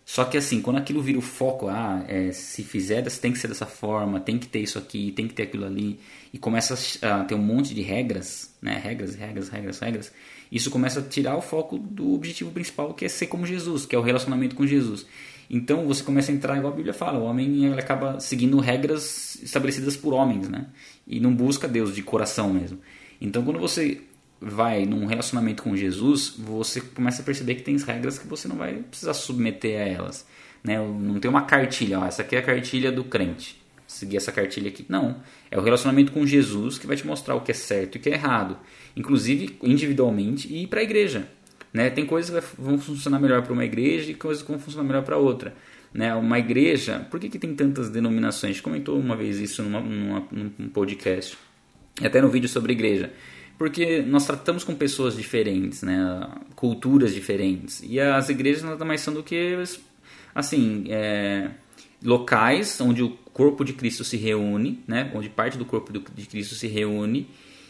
Só que assim, quando aquilo vira o foco, ah, é, se fizer, tem que ser dessa forma, tem que ter isso aqui, tem que ter aquilo ali, e começa a ter um monte de regras, né? Regras, regras, regras, regras. Isso começa a tirar o foco do objetivo principal, que é ser como Jesus, que é o relacionamento com Jesus. Então você começa a entrar, igual a Bíblia fala, o homem ele acaba seguindo regras estabelecidas por homens, né? E não busca Deus de coração mesmo. Então quando você vai num relacionamento com Jesus, você começa a perceber que tem regras que você não vai precisar submeter a elas, né? Não tem uma cartilha, ó, essa aqui é a cartilha do crente, seguir essa cartilha aqui. Não, é o relacionamento com Jesus que vai te mostrar o que é certo e o que é errado, inclusive individualmente e para a igreja, né? Tem coisas que vão funcionar melhor para uma igreja e coisas que vão funcionar melhor para outra, né? Uma igreja, por que, que tem tantas denominações? A gente comentou uma vez isso numa, numa, num podcast, até no vídeo sobre igreja. Porque nós tratamos com pessoas diferentes, né? Culturas diferentes. E as igrejas nada mais são do que assim, é, locais onde o corpo de Cristo se reúne, né? Onde parte do corpo de Cristo se reúne,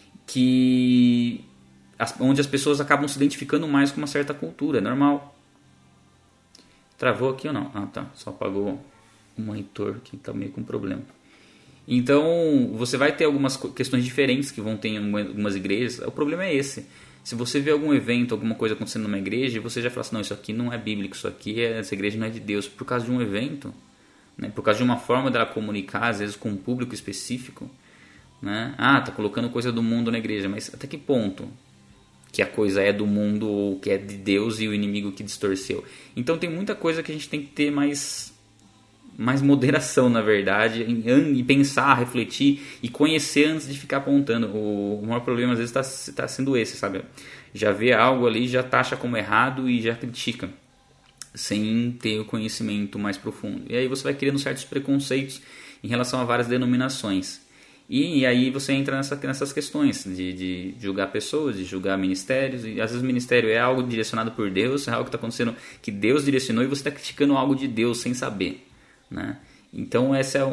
que, onde as pessoas acabam se identificando mais com uma certa cultura. É normal. Travou aqui ou não? Ah, tá. Só apagou o monitor que está meio com problema. Então, você vai ter algumas questões diferentes que vão ter em algumas igrejas. O problema é esse. Se você vê algum evento, alguma coisa acontecendo numa igreja, você já fala assim, não, isso aqui não é bíblico, isso aqui, é, essa igreja não é de Deus. Por causa de um evento, né? Por causa de uma forma dela comunicar, às vezes com um público específico. Né? Ah, tá colocando coisa do mundo na igreja, mas até que ponto que a coisa é do mundo ou que é de Deus e o inimigo que distorceu? Então tem muita coisa que a gente tem que ter mais... mais moderação, na verdade, e pensar, refletir e conhecer antes de ficar apontando. O maior problema às vezes está tá sendo esse, sabe? Já vê algo ali, já taxa como errado e já critica, sem ter o conhecimento mais profundo. E aí você vai criando certos preconceitos em relação a várias denominações. E, e aí você entra nessa, nessas questões de, de julgar pessoas, de julgar ministérios. E às vezes o ministério é algo direcionado por Deus, é algo que está acontecendo que Deus direcionou e você está criticando algo de Deus sem saber. Né? Então esse é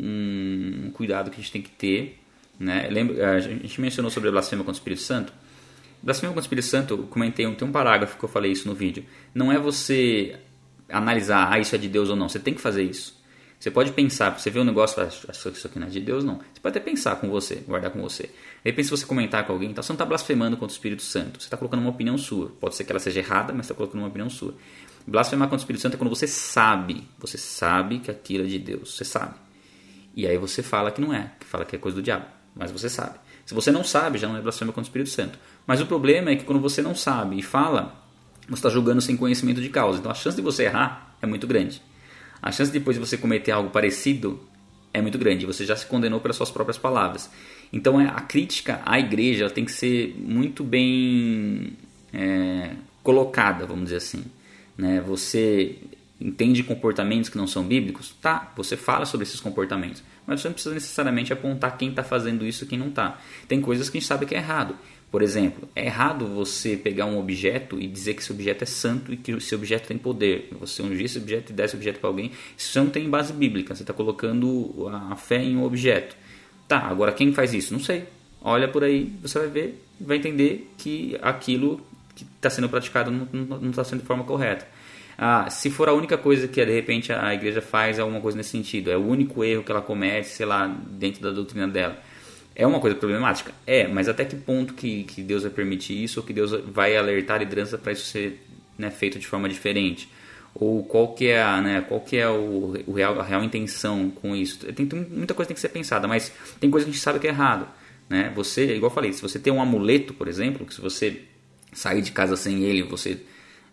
um, um cuidado que a gente tem que ter, né? Lembra, a gente mencionou sobre a blasfêmia contra o Espírito Santo. Blasfêmia contra o Espírito Santo, eu comentei, tem um parágrafo que eu falei isso no vídeo. Não é você analisar, ah, isso é de Deus ou não. Você tem que fazer isso. Você pode pensar, você vê um negócio e fala, acho que isso aqui não é de Deus, não. Você pode até pensar com você, guardar com você. De repente, se você comentar com alguém, então você não está blasfemando contra o Espírito Santo. Você está colocando uma opinião sua. Pode ser que ela seja errada, mas você está colocando uma opinião sua. Blasfemar contra o Espírito Santo é quando você sabe, você sabe que aquilo é de Deus, você sabe. E aí você fala que não é, que fala que é coisa do diabo, mas você sabe. Se você não sabe, já não é blasfêmia contra o Espírito Santo. Mas o problema é que quando você não sabe e fala, você está julgando sem conhecimento de causa. Então a chance de você errar é muito grande. A chance de depois de você cometer algo parecido é muito grande. Você já se condenou pelas suas próprias palavras. Então a crítica à igreja ela tem que ser muito bem é, colocada, vamos dizer assim. Né? Você entende comportamentos que não são bíblicos? Tá, você fala sobre esses comportamentos. Mas você não precisa necessariamente apontar quem está fazendo isso e quem não está. Tem coisas que a gente sabe que é errado. Por exemplo, é errado você pegar um objeto e dizer que esse objeto é santo e que esse objeto tem poder. Você ungir esse objeto e dar esse objeto para alguém, isso não tem base bíblica. Você está colocando a fé em um objeto. Tá, agora quem faz isso? Não sei. Olha por aí, você vai ver, vai entender que aquilo que está sendo praticado não está sendo de forma correta. Ah, se for a única coisa que de repente a igreja faz é alguma coisa nesse sentido, é o único erro que ela comete, sei lá, dentro da doutrina dela. É uma coisa problemática? É, mas até que ponto que, que Deus vai permitir isso ou que Deus vai alertar a liderança para isso ser, né, feito de forma diferente? Ou qual que é a, né, qual que é o, o real, a real intenção com isso? Tem, tem muita coisa que tem que ser pensada, mas tem coisa que a gente sabe que é errado. Né? Você, igual eu falei, se você tem um amuleto, por exemplo, que se você sair de casa sem ele, você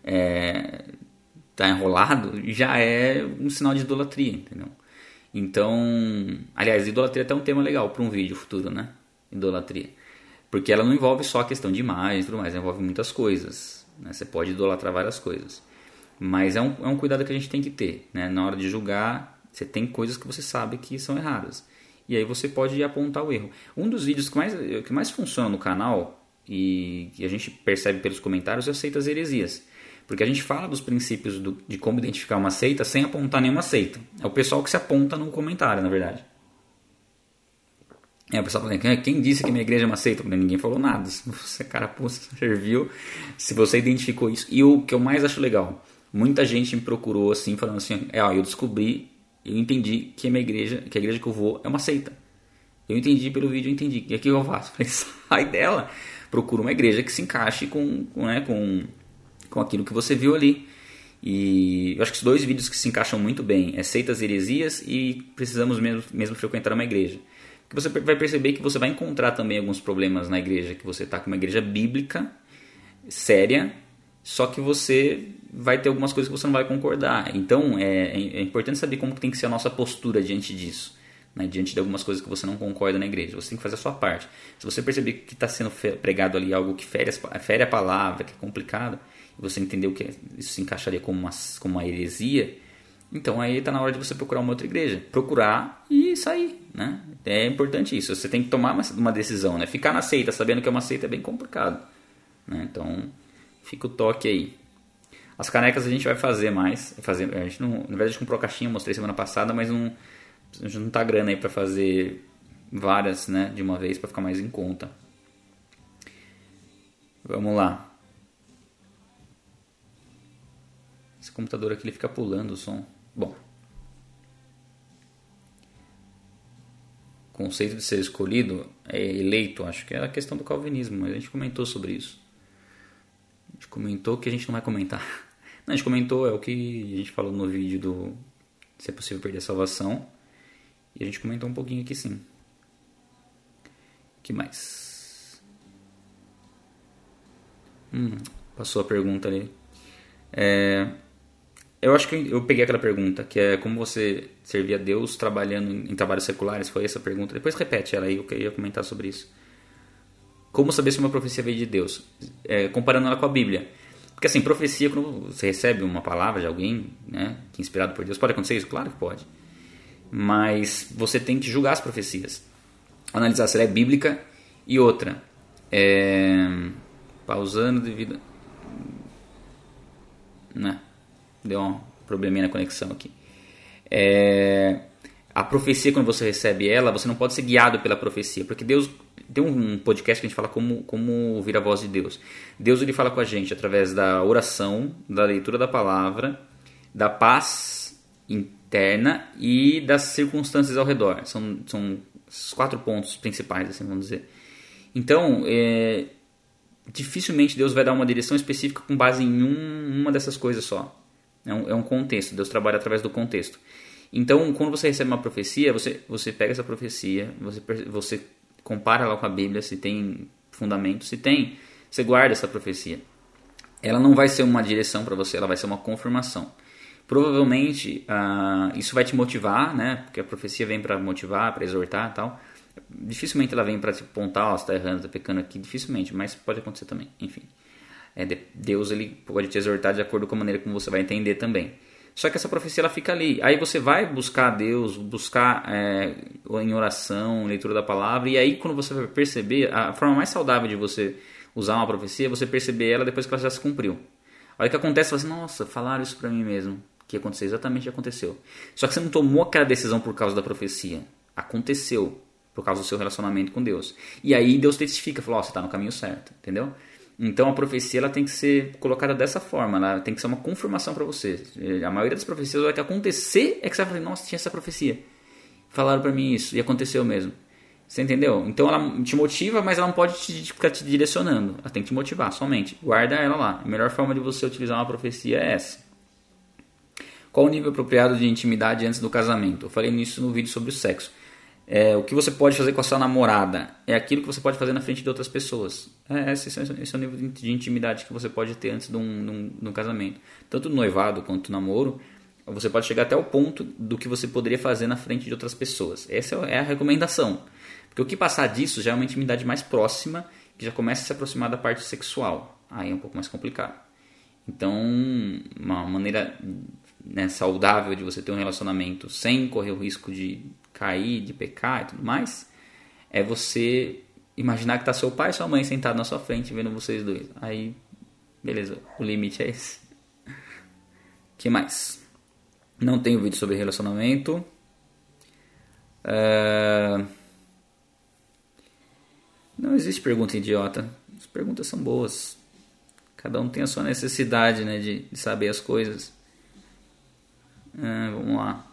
é, tá enrolado, já é um sinal de idolatria, entendeu? Então, aliás, idolatria é até um tema legal para um vídeo futuro, né? Idolatria. Porque ela não envolve só a questão de imagem e tudo mais, envolve muitas coisas. Né? Você pode idolatrar várias coisas. Mas é um, é um cuidado que a gente tem que ter. Né? Na hora de julgar, você tem coisas que você sabe que são erradas. E aí você pode apontar o erro. Um dos vídeos que mais, que mais funciona no canal, e que a gente percebe pelos comentários, é Seitas e Heresias. Porque a gente fala dos princípios do, de como identificar uma seita sem apontar nenhuma seita. É o pessoal que se aponta no comentário, na verdade. É o pessoal falando, quem disse que minha igreja é uma seita? Ninguém falou nada. Se você, cara, pô, serviu, se você identificou isso. E o que eu mais acho legal, Muita gente me procurou assim, falando assim, é, ó, eu descobri, eu entendi que a minha igreja, que a igreja que eu vou é uma seita. Eu entendi pelo vídeo, eu entendi. E o que eu faço? Falei, sai dela, procura uma igreja que se encaixe com, com, né, com, com aquilo que você viu ali. E eu acho que os dois vídeos que se encaixam muito bem é Seitas e Heresias e Precisamos mesmo, mesmo frequentar uma igreja. Porque você vai perceber que você vai encontrar também alguns problemas na igreja, que você está com uma igreja bíblica, séria, só que você vai ter algumas coisas que você não vai concordar. Então é, é importante saber como tem que ser a nossa postura diante disso. Né, diante de algumas coisas que você não concorda na igreja. Você tem que fazer a sua parte. Se você perceber que está sendo pregado ali algo que fere, fere a palavra, que é complicado, e você entendeu que isso se encaixaria como uma, como uma heresia, então aí está na hora de você procurar uma outra igreja. Procurar e sair. Né? É importante isso. Você tem que tomar uma, uma decisão. Né? Ficar na seita sabendo que é uma seita é bem complicado. Né? Então fica o toque aí. As canecas a gente vai fazer mais. Fazer, a gente não, na verdade a gente comprou a caixinha, mostrei semana passada, mas não... A gente não tá grana aí pra fazer várias, né, de uma vez, pra ficar mais em conta. Vamos lá. Esse computador aqui ele fica pulando o som. Bom. O conceito de ser escolhido é eleito, acho que é a questão do calvinismo, mas a gente comentou sobre isso. A gente comentou que a gente não vai comentar. Não, a gente comentou, é o que a gente falou no vídeo do Se é Possível Perder a Salvação. E a gente comentou um pouquinho aqui sim. O que mais? Hum, passou a pergunta ali. É, eu acho que eu peguei aquela pergunta, que é como você servia a Deus trabalhando em, em trabalhos seculares. Foi essa a pergunta. Depois repete ela aí, eu queria comentar sobre isso. Como saber se uma profecia veio de Deus? É, comparando ela com a Bíblia. Porque assim, profecia, quando você recebe uma palavra de alguém, né, que é inspirado por Deus, pode acontecer isso? Claro que pode. Mas você tem que julgar as profecias, analisar se ela é bíblica. E outra, é... pausando devido, né? Deu um probleminha na conexão aqui. É... A profecia, quando você recebe ela, você não pode ser guiado pela profecia, porque Deus tem um podcast que a gente fala como, como ouvir a voz de Deus. Deus ele fala com a gente através da oração, da leitura da palavra, da paz interna e das circunstâncias ao redor. São, são os quatro pontos principais, assim vamos dizer. Então, é, dificilmente Deus vai dar uma direção específica com base em um, uma dessas coisas só. É um, é um contexto, Deus trabalha através do contexto. Então, quando você recebe uma profecia, você, você pega essa profecia, você, você compara ela com a Bíblia, se tem fundamento, se tem, você guarda essa profecia. Ela não vai ser uma direção para você, ela vai ser uma confirmação. Provavelmente uh, isso vai te motivar, né? Porque a profecia vem para motivar, para exortar e tal. Dificilmente ela vem para te apontar, ó, você está errando, está pecando aqui, dificilmente, mas pode acontecer também, enfim. É, Deus ele pode te exortar de acordo com a maneira como você vai entender também. Só que essa profecia ela fica ali. Aí você vai buscar Deus, buscar é, em oração, leitura da palavra, e aí quando você vai perceber, a forma mais saudável de você usar uma profecia é você perceber ela depois que ela já se cumpriu. A hora que acontece, você fala assim, nossa, falaram isso pra mim mesmo, que aconteceu, exatamente aconteceu. Só que você não tomou aquela decisão por causa da profecia. Aconteceu por causa do seu relacionamento com Deus. E aí Deus testifica, fala, ó, você tá no caminho certo, entendeu? Então a profecia ela tem que ser colocada dessa forma, ela tem que ser uma confirmação para você. A maioria das profecias vai que acontecer é que você vai falar, nossa, tinha essa profecia. Falaram para mim isso e aconteceu mesmo. Você entendeu? Então ela te motiva, mas ela não pode te, ficar te direcionando. Ela tem que te motivar somente. Guarda ela lá. A melhor forma de você utilizar uma profecia é essa. Qual o nível apropriado de intimidade antes do casamento? Eu falei nisso no vídeo sobre o sexo. É, o que você pode fazer com a sua namorada é aquilo que você pode fazer na frente de outras pessoas. É, esse, esse é o nível de intimidade que você pode ter antes de um, de um, de um casamento. Tanto no noivado quanto no namoro, você pode chegar até o ponto do que você poderia fazer na frente de outras pessoas. Essa é a recomendação. Porque o que passar disso já é uma intimidade mais próxima, que já começa a se aproximar da parte sexual. Aí é um pouco mais complicado. Então, uma maneira, né, saudável de você ter um relacionamento sem correr o risco de cair, de pecar e tudo mais, é você imaginar que está seu pai e sua mãe sentados na sua frente vendo vocês dois. Aí, beleza, o limite é esse. O que mais? Não tenho vídeo sobre relacionamento. Uh... Não existe pergunta idiota. As perguntas são boas. Cada um tem a sua necessidade, né, de, de saber as coisas. Ah, vamos lá.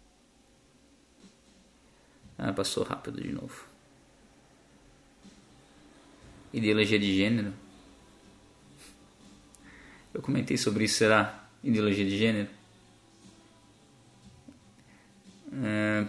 Ah, passou rápido de novo. Ideologia de gênero. Eu comentei sobre isso, será? Ideologia de gênero. É,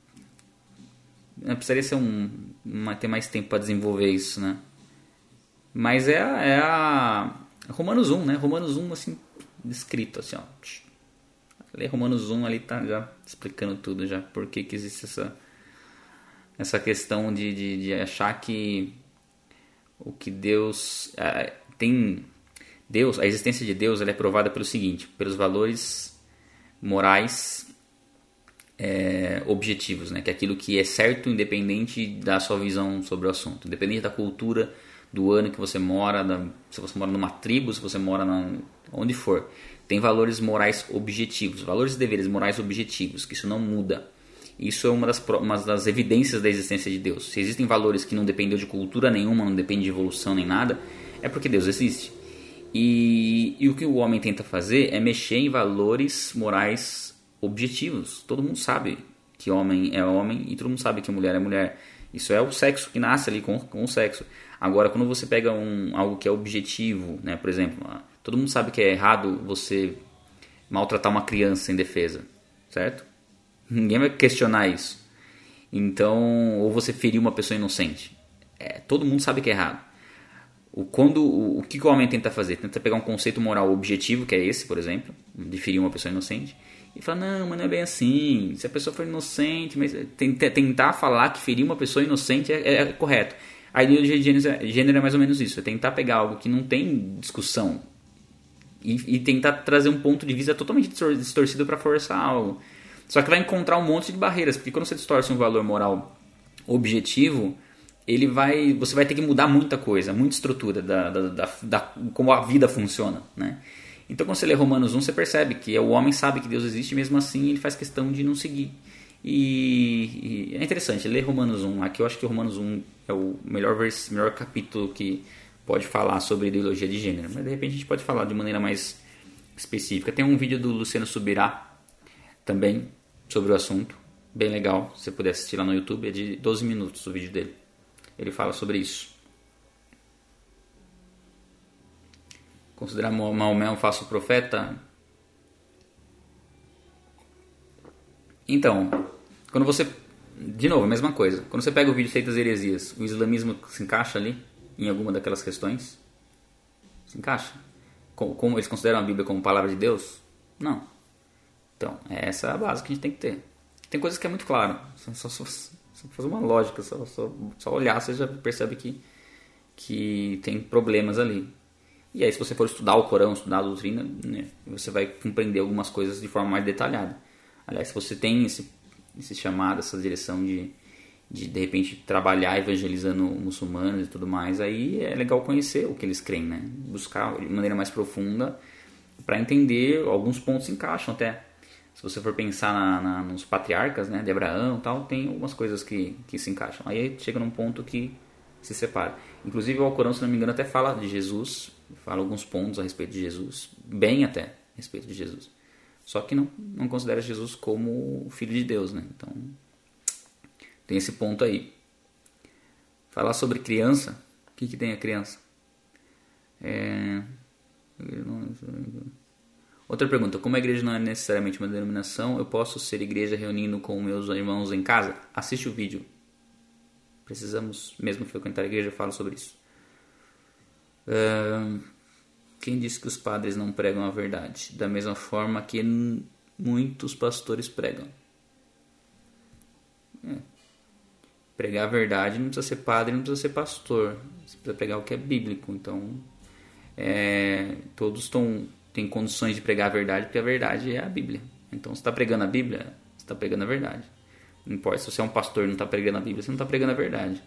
precisaria ser um, uma, ter mais tempo para desenvolver isso, né? Mas é, a- é a Romanos um, né? Romanos um, assim, descrito, assim, ó. Ler Romanos um ali tá já explicando tudo, já. Por que que existe essa, essa questão de, de, de achar que o que Deus... é, tem... Deus, a existência de Deus, ela é provada pelo seguinte, pelos valores morais é, objetivos, né? Que é aquilo que é certo independente da sua visão sobre o assunto, independente da cultura, do ano que você mora, da, se você mora numa tribo, se você mora na, onde for. Tem valores morais objetivos, valores e deveres morais objetivos, que isso não muda. Isso é uma das, uma das evidências da existência de Deus. Se existem valores que não dependem de cultura nenhuma, não dependem de evolução nem nada, é porque Deus existe. E, e o que o homem tenta fazer é mexer em valores morais objetivos. Todo mundo sabe que homem é homem e todo mundo sabe que mulher é mulher. Isso é o sexo que nasce ali com, com o sexo. Agora, quando você pega um, algo que é objetivo, né? Por exemplo, todo mundo sabe que é errado você maltratar uma criança sem defesa, certo? Ninguém vai questionar isso. Então, ou você ferir uma pessoa inocente. É, todo mundo sabe que é errado. O, quando, o, o que o homem tenta fazer? Tenta pegar um conceito moral objetivo, que é esse, por exemplo, de ferir uma pessoa inocente, e falar, não, mas não é bem assim. Se a pessoa for inocente, mas tenta, tentar falar que ferir uma pessoa inocente é, é, é correto. A ideologia de gênero, gênero é mais ou menos isso, é tentar pegar algo que não tem discussão e, e tentar trazer um ponto de vista totalmente distorcido para forçar algo. Só que vai encontrar um monte de barreiras, porque quando você distorce um valor moral objetivo, ele vai, você vai ter que mudar muita coisa, muita estrutura da, da, da, da como a vida funciona, né? Então quando você lê Romanos um, você percebe que o homem sabe que Deus existe, mesmo assim ele faz questão de não seguir. E, e é interessante, ler Romanos um, aqui eu acho que Romanos um é o melhor, vers, melhor capítulo que pode falar sobre ideologia de gênero, mas de repente a gente pode falar de maneira mais específica. Tem um vídeo do Luciano Subirá também sobre o assunto, bem legal, se você puder assistir lá no YouTube, é de doze minutos o vídeo dele. Ele fala sobre isso. Considerar Maomé um falso profeta? Então, quando você... De novo, a mesma coisa. Quando você pega o vídeo Seitas e Heresias, o islamismo se encaixa ali em alguma daquelas questões? Se encaixa? Como eles consideram a Bíblia como palavra de Deus? Não. Então, essa é a base que a gente tem que ter. Tem coisas que é muito claro. Só, só, só, só fazer uma lógica, só, só, só olhar, você já percebe que, que tem problemas ali. E aí, se você for estudar o Corão, estudar a doutrina, né, você vai compreender algumas coisas de forma mais detalhada. Aliás, se você tem esse, esse chamado, essa direção de, de, de repente, trabalhar evangelizando muçulmanos e tudo mais, aí é legal conhecer o que eles creem, né? Buscar de maneira mais profunda para entender, alguns pontos se encaixam até. Se você for pensar na, na, nos patriarcas, né, de Abraão e tal, tem algumas coisas que, que se encaixam. Aí chega num ponto que se separa. Inclusive o Alcorão, se não me engano, até fala de Jesus, fala alguns pontos a respeito de Jesus, bem até a respeito de Jesus. Só que não, não considera Jesus como o Filho de Deus, né? Então tem esse ponto aí. Falar sobre criança, o que, que tem a criança? É... Outra pergunta, como a igreja não é necessariamente uma denominação, eu posso ser igreja reunindo com meus irmãos em casa? Assiste o vídeo. Precisamos mesmo frequentar a igreja, eu falo sobre isso. Uh, quem disse que os padres não pregam a verdade? Da mesma forma que muitos pastores pregam. É. Pregar a verdade não precisa ser padre, não precisa ser pastor. Você precisa pregar o que é bíblico. Então, é, todos estão... tem condições de pregar a verdade, porque a verdade é a Bíblia. Então, você está pregando a Bíblia, você está pregando a verdade. Não importa se você é um pastor e não está pregando a Bíblia, você não está pregando a verdade.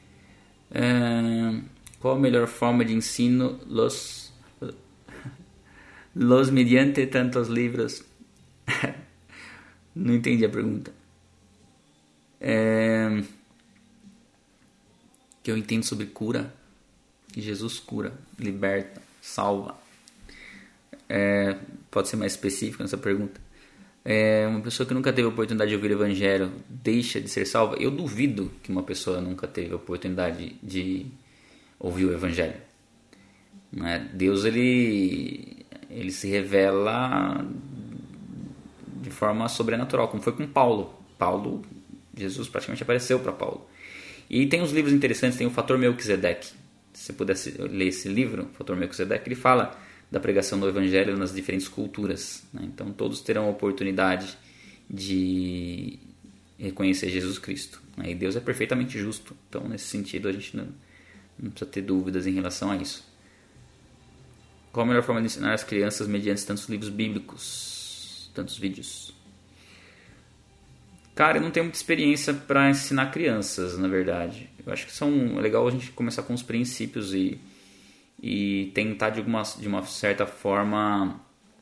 É, qual a melhor forma de ensino los, los mediante tantos livros? Não entendi a pergunta. É, que eu entendo sobre cura. Que Jesus cura, liberta. salva? É, pode ser mais específico nessa pergunta. É, uma pessoa que nunca teve a oportunidade de ouvir o evangelho deixa de ser salva? Eu duvido que uma pessoa nunca teve a oportunidade de ouvir o evangelho. Né? Deus ele, ele se revela de forma sobrenatural, como foi com Paulo. Paulo, Jesus praticamente apareceu para Paulo. E tem uns livros interessantes, tem o Fator Melquisedeque. Se você pudesse ler esse livro, o Fator Melquisedeque, ele fala da pregação do evangelho nas diferentes culturas. Né? Então todos terão a oportunidade de reconhecer Jesus Cristo. Né? E Deus é perfeitamente justo. Então nesse sentido a gente não, não precisa ter dúvidas em relação a isso. Qual a melhor forma de ensinar as crianças mediante tantos livros bíblicos, tantos vídeos? Cara, eu não tenho muita experiência para ensinar crianças, na verdade. Eu acho que são, é legal a gente começar com os princípios e, e tentar de, alguma, de uma certa forma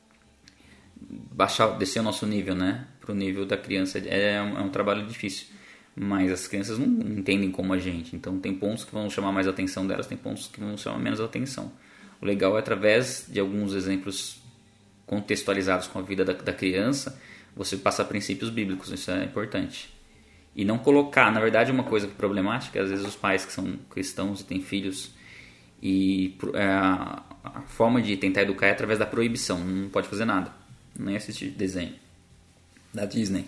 baixar, descer o nosso nível, né? Para o nível da criança. É um, é um trabalho difícil, mas as crianças não entendem como a gente. Então tem pontos que vão chamar mais a atenção delas, tem pontos que vão chamar menos a atenção. O legal é, através de alguns exemplos contextualizados com a vida da, da criança, você passar princípios bíblicos. Isso é importante. E não colocar, na verdade, uma coisa problemática, às vezes os pais que são cristãos e têm filhos, e é, a, a forma de tentar educar é através da proibição. Não pode fazer nada, nem assistir desenho da Disney.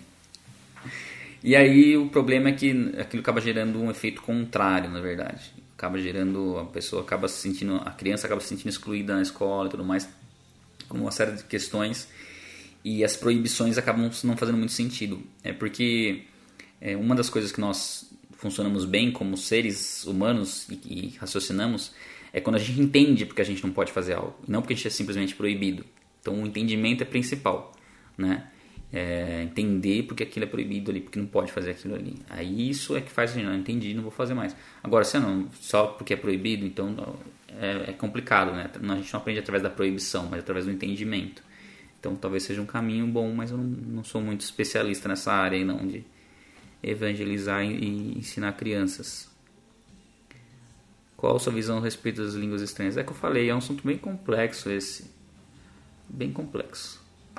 E aí o problema é que aquilo acaba gerando um efeito contrário, na verdade. Acaba gerando, a pessoa acaba se sentindo, a criança acaba se sentindo excluída na escola e tudo mais, com uma série de questões, e as proibições acabam não fazendo muito sentido. É porque é, uma das coisas que nós funcionamos bem como seres humanos e, e raciocinamos é quando a gente entende porque a gente não pode fazer algo, e não porque a gente é simplesmente proibido. Então o entendimento é principal, né? É, entender porque aquilo é proibido ali, porque não pode fazer aquilo ali. Aí isso é que faz a gente, não entendi, não vou fazer mais. Agora, se não, só porque é proibido, então é, é complicado, né? A gente não aprende através da proibição, mas através do entendimento. Então talvez seja um caminho bom, mas eu não, não sou muito especialista nessa área aí, não, de evangelizar e, e ensinar crianças. Qual a sua visão a respeito das línguas estranhas? É que eu falei, é um assunto bem complexo esse. Bem complexo.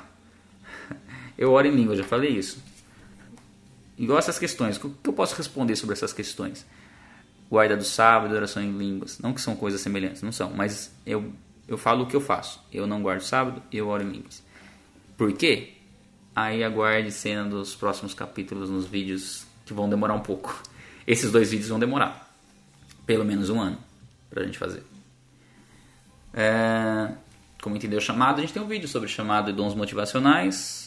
Eu oro em língua, já falei isso. Igual essas questões, o que eu posso responder sobre essas questões? Guarda do sábado, oração em línguas. Não que são coisas semelhantes, não são. Mas eu, eu falo o que eu faço. Eu não guardo sábado, eu oro em línguas. Por quê? Aí aguarde cena dos próximos capítulos nos vídeos, que vão demorar um pouco. Esses dois vídeos vão demorar pelo menos um ano pra gente fazer. É, como entender o chamado? A gente tem um vídeo sobre chamado e dons motivacionais.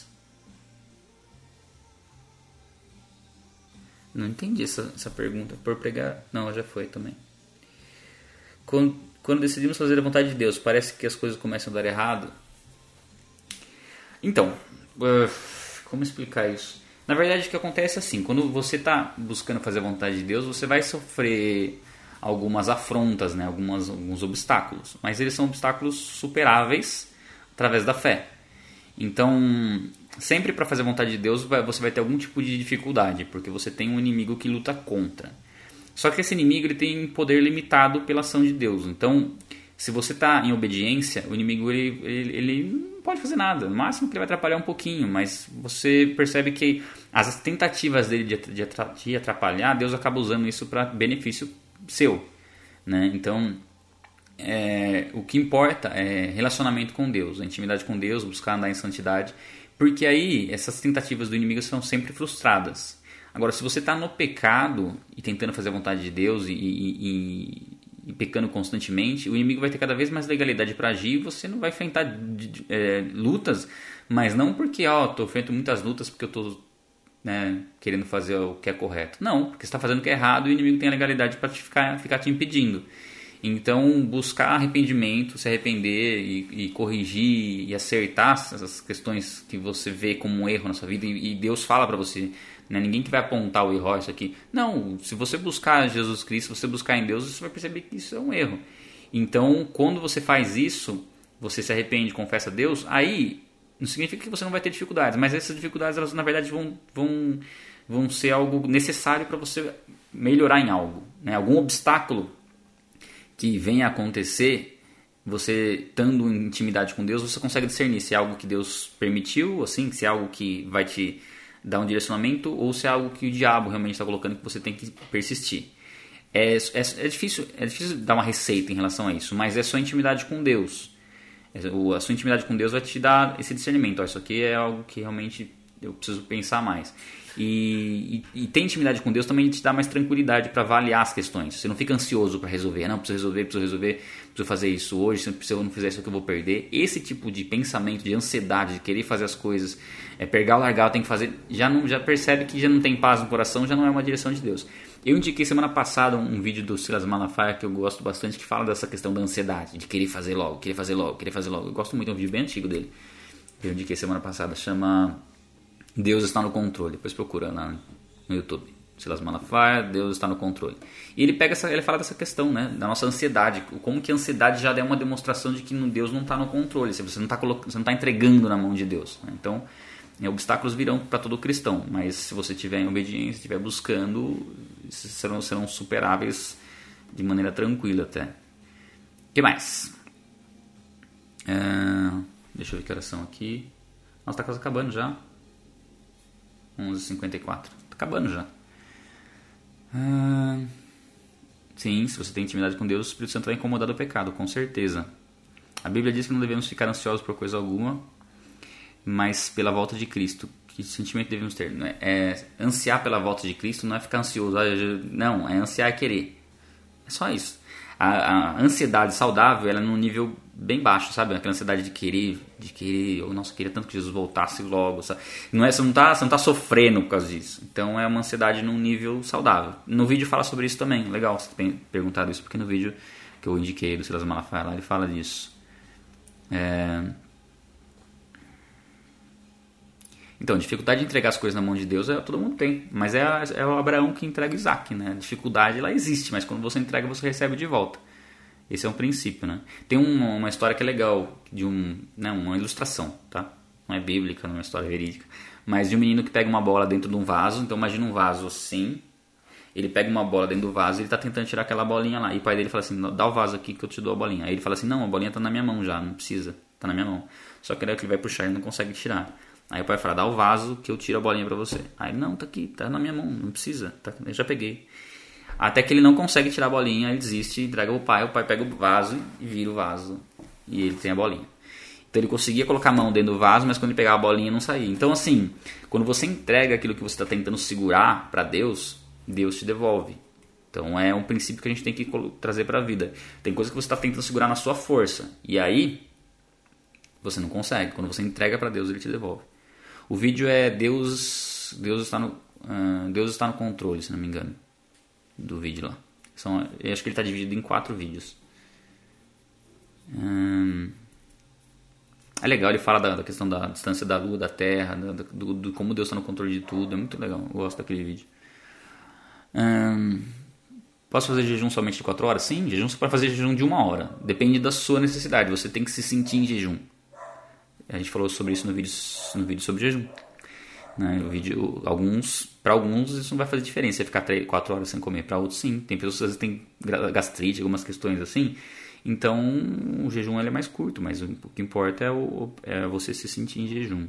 Não entendi essa, essa pergunta. Por pregar? Não, já foi também. Quando, quando decidimos fazer a vontade de Deus, parece que as coisas começam a dar errado. Então, uh, como explicar isso? Na verdade, o que acontece é assim. Quando você está buscando fazer a vontade de Deus, você vai sofrer algumas afrontas, né? Algumas, alguns obstáculos. Mas eles são obstáculos superáveis através da fé. Então, sempre para fazer a vontade de Deus, você vai ter algum tipo de dificuldade, porque você tem um inimigo que luta contra. Só que esse inimigo ele tem poder limitado pela ação de Deus. Então, se você está em obediência, o inimigo ele, ele, ele não pode fazer nada. No máximo que ele vai atrapalhar um pouquinho, mas você percebe que as tentativas dele de atrapalhar, Deus acaba usando isso para benefício seu, né? Então, é, o que importa é relacionamento com Deus, a intimidade com Deus, buscar andar em santidade, porque aí essas tentativas do inimigo são sempre frustradas. Agora, se você está no pecado e tentando fazer a vontade de Deus e, e, e, e pecando constantemente, o inimigo vai ter cada vez mais legalidade para agir e você não vai enfrentar é, lutas, mas não porque ó, estou enfrentando muitas lutas porque eu estou né, querendo fazer o que é correto. Não, porque você está fazendo o que é errado e o inimigo tem a legalidade para ficar, ficar te impedindo. Então, buscar arrependimento, se arrepender e, e corrigir e acertar essas questões que você vê como um erro na sua vida e, e Deus fala para você, né? Ninguém que vai apontar o erro, ó, isso aqui. Não, se você buscar Jesus Cristo, se você buscar em Deus, você vai perceber que isso é um erro. Então, quando você faz isso, você se arrepende, confessa a Deus, aí não significa que você não vai ter dificuldades, mas essas dificuldades, elas na verdade vão, vão, vão ser algo necessário para você melhorar em algo, né? Algum obstáculo que venha a acontecer você estando em intimidade com Deus, você consegue discernir se é algo que Deus permitiu, assim, se é algo que vai te dar um direcionamento ou se é algo que o diabo realmente está colocando que você tem que persistir. É, é, é, difícil, é difícil dar uma receita em relação a isso, mas é sua intimidade com Deus. A sua intimidade com Deus vai te dar esse discernimento. Ó, isso aqui é algo que realmente eu preciso pensar mais. E, e, e ter intimidade com Deus também te dá mais tranquilidade para avaliar as questões. Você não fica ansioso para resolver. Não, preciso resolver, preciso resolver, preciso fazer isso hoje. Se eu não fizer isso aqui eu vou perder. Esse tipo de pensamento, de ansiedade, de querer fazer as coisas, é pegar ou largar, tem que fazer, já, não, já percebe que já não tem paz no coração, já não é uma direção de Deus. Eu indiquei semana passada um vídeo do Silas Malafaia que eu gosto bastante, que fala dessa questão da ansiedade, de querer fazer logo, querer fazer logo, querer fazer logo. Eu gosto muito, é um vídeo bem antigo dele. Eu indiquei semana passada, chama Deus está no controle. Depois procura lá no YouTube. Silas Malafaia, Deus está no controle. E ele pega essa, ele fala dessa questão, né, da nossa ansiedade, como que a ansiedade já é uma demonstração de que Deus não está no controle, se você não está colocando, você não está entregando na mão de Deus. Né? Então, obstáculos virão para todo cristão, mas se você estiver em obediência, estiver buscando, serão, serão superáveis de maneira tranquila até. O que mais? É, deixa eu ver que horas são aqui. Nossa, está quase acabando já. onze e cinquenta e quatro. Está acabando já. Ah, sim, se você tem intimidade com Deus, o Espírito Santo vai incomodar do pecado, com certeza. A Bíblia diz que não devemos ficar ansiosos por coisa alguma, mas pela volta de Cristo. Que sentimento devemos ter? Não é, é, ansiar pela volta de Cristo não é ficar ansioso. Não, é ansiar e querer. É só isso. A, a ansiedade saudável, ela é num nível bem baixo, sabe? Aquela ansiedade de querer, de querer, oh, nossa, eu queria tanto que Jesus voltasse logo, sabe? Não é, você não está, você não tá sofrendo por causa disso. Então é uma ansiedade num nível saudável. No vídeo fala sobre isso também. Legal você ter perguntado isso, porque no vídeo que eu indiquei do Silas Malafaia lá, ele fala disso. É... Então, dificuldade de entregar as coisas na mão de Deus, é, todo mundo tem. Mas é, é o Abraão que entrega Isaac, né? A dificuldade, ela existe, mas quando você entrega, você recebe de volta. Esse é um princípio, né? Tem uma, uma história que é legal, de um, né, uma ilustração, tá? Não é bíblica, não é uma história verídica. Mas de um menino que pega uma bola dentro de um vaso. Então, imagina um vaso assim. Ele pega uma bola dentro do vaso e ele está tentando tirar aquela bolinha lá. E o pai dele fala assim, dá o vaso aqui que eu te dou a bolinha. Aí ele fala assim, não, a bolinha está na minha mão já, não precisa, está na minha mão. Só que daí que ele vai puxar e não consegue tirar. Aí o pai fala, dá o vaso que eu tiro a bolinha pra você. Aí ele, não, tá aqui, tá na minha mão, não precisa, tá, eu já peguei. Até que ele não consegue tirar a bolinha, ele desiste, entrega ao pai, o pai pega o vaso e vira o vaso. E ele tem a bolinha. Então ele conseguia colocar a mão dentro do vaso, mas quando ele pegava a bolinha não saía. Então assim, quando você entrega aquilo que você está tentando segurar pra Deus, Deus te devolve. Então é um princípio que a gente tem que trazer pra vida. Tem coisa que você está tentando segurar na sua força. E aí, você não consegue. Quando você entrega pra Deus, ele te devolve. O vídeo é Deus, Deus, está no, uh, Deus está no controle, se não me engano, do vídeo lá. São, eu acho que ele está dividido em quatro vídeos. Hum, é legal, ele fala da, da questão da distância da Lua, da Terra, da, do, do como Deus está no controle de tudo. É muito legal, eu gosto daquele vídeo. Hum, posso fazer jejum somente de quatro horas? Sim, jejum você pode fazer jejum de uma hora. Depende da sua necessidade, você tem que se sentir em jejum. A gente falou sobre isso no vídeo, no vídeo sobre jejum. Né? O vídeo, alguns, para alguns isso não vai fazer diferença, ficar três, quatro horas sem comer. Para outros sim. Tem pessoas que às vezes têm gastrite, algumas questões assim. Então o jejum ele é mais curto, mas o que importa é, o, é você se sentir em jejum.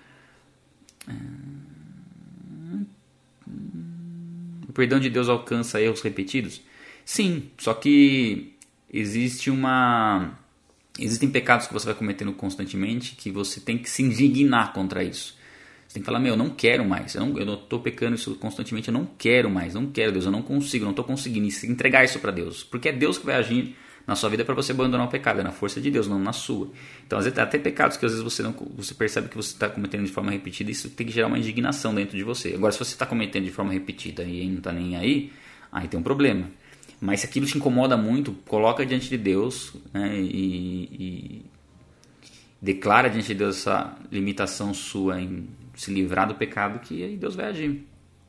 O perdão de Deus alcança erros repetidos? Sim, só que existe uma... Existem pecados que você vai cometendo constantemente que você tem que se indignar contra isso. Você tem que falar, meu, eu não quero mais. Eu não estou pecando isso constantemente, eu não quero mais. Não quero, Deus, eu não consigo, não estou conseguindo entregar isso para Deus. Porque é Deus que vai agir na sua vida para você abandonar o pecado. É na força de Deus, não na sua. Então, às vezes, até pecados que às vezes você, não, você percebe que você está cometendo de forma repetida, isso tem que gerar uma indignação dentro de você. Agora, se você está cometendo de forma repetida e não está nem aí, aí tem um problema. Mas se aquilo te incomoda muito, coloca diante de Deus, né, e, e declara diante de Deus essa limitação sua em se livrar do pecado, que aí Deus vai agir.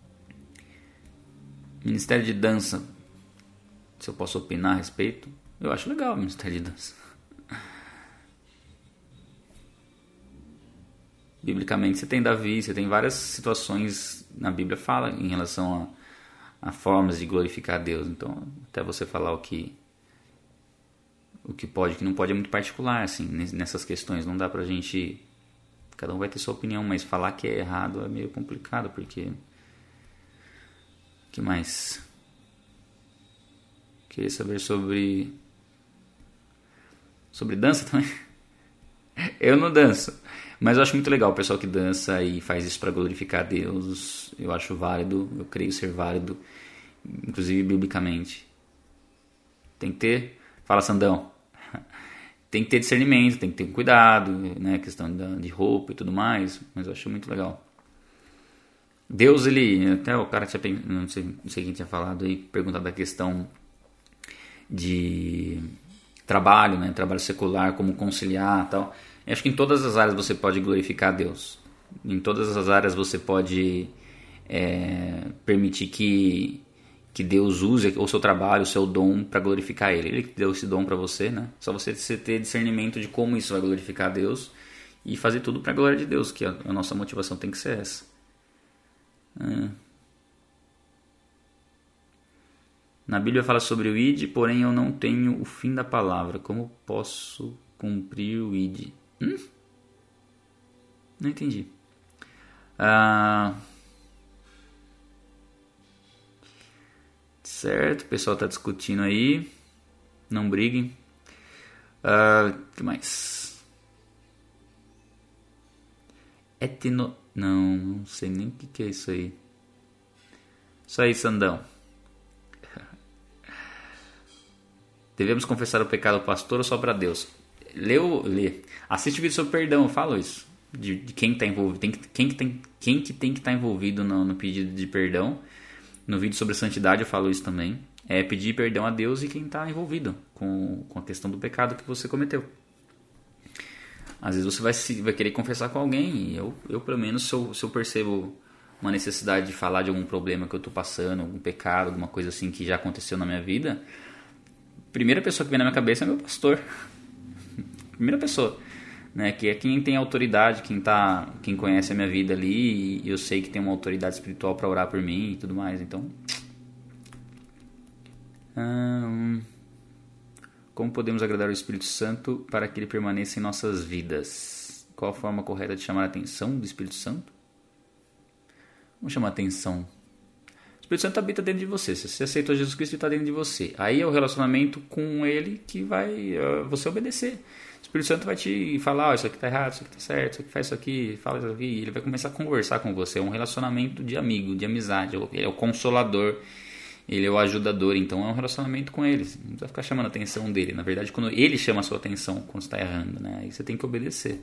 Ministério de dança, se eu posso opinar a respeito, eu acho legal o ministério de dança. Biblicamente você tem Davi, você tem várias situações na Bíblia fala em relação a a formas de glorificar a Deus. Então, até você falar o que o que pode, o que não pode é muito particular, assim, nessas questões. Não dá pra gente... Cada um vai ter sua opinião, mas falar que é errado é meio complicado, porque... O que mais? Queria saber sobre... Sobre dança também. Eu não danço, mas eu acho muito legal o pessoal que dança e faz isso para glorificar a Deus. Eu acho válido, eu creio ser válido, inclusive biblicamente. Tem que ter, fala Sandão, tem que ter discernimento, tem que ter cuidado, né, questão de roupa e tudo mais, mas eu acho muito legal. Deus, ele, até o cara tinha, não sei, não sei quem tinha falado aí, perguntado da questão de trabalho, né, trabalho secular, como conciliar e tal. Eu acho que em todas as áreas você pode glorificar a Deus. Em todas as áreas você pode é, permitir que, que Deus use o seu trabalho, o seu dom para glorificar Ele. Ele que deu esse dom para você, né? Só você ter discernimento de como isso vai glorificar a Deus e fazer tudo para a glória de Deus, que a, a nossa motivação tem que ser essa. É. Na Bíblia fala sobre o id, porém eu não tenho o fim da palavra. Como posso cumprir o id? Hum? Não entendi. Ah, certo, o pessoal está discutindo aí. Não briguem. Ah, o que mais? Etno... Não, não sei nem o que, que é isso aí. Isso aí, Sandão. Devemos confessar o pecado ao pastor ou só para Deus? Leu, lê. Assiste o vídeo sobre perdão, eu falo isso. De, de quem está envolvido. Tem, quem, que tem, quem que tem que estar tá envolvido no, no pedido de perdão. No vídeo sobre santidade eu falo isso também. É pedir perdão a Deus e quem está envolvido com, com a questão do pecado que você cometeu. Às vezes você vai, se, vai querer confessar com alguém. E eu, eu pelo menos, se eu, se eu percebo uma necessidade de falar de algum problema que eu estou passando, algum pecado, alguma coisa assim que já aconteceu na minha vida, a primeira pessoa que vem na minha cabeça é meu pastor. Primeira pessoa, né, que é quem tem autoridade, quem, tá, quem conhece a minha vida ali, e eu sei que tem uma autoridade espiritual para orar por mim e tudo mais. Então, hum, como podemos agradar o Espírito Santo para que ele permaneça em nossas vidas? Qual a forma correta de chamar a atenção do Espírito Santo? Vamos chamar a atenção. O Espírito Santo habita dentro de você. Se você aceitou Jesus Cristo, ele está dentro de você. Aí é o relacionamento com ele que vai uh, você obedecer. O Espírito Santo vai te falar, oh, isso aqui está errado, isso aqui está certo, isso aqui faz isso aqui, fala isso aqui. E ele vai começar a conversar com você. É um relacionamento de amigo, de amizade. Ele é o consolador, ele é o ajudador. Então é um relacionamento com ele. Você não vai ficar chamando a atenção dele. Na verdade, quando ele chama a sua atenção quando você está errando, né? Aí você tem que obedecer.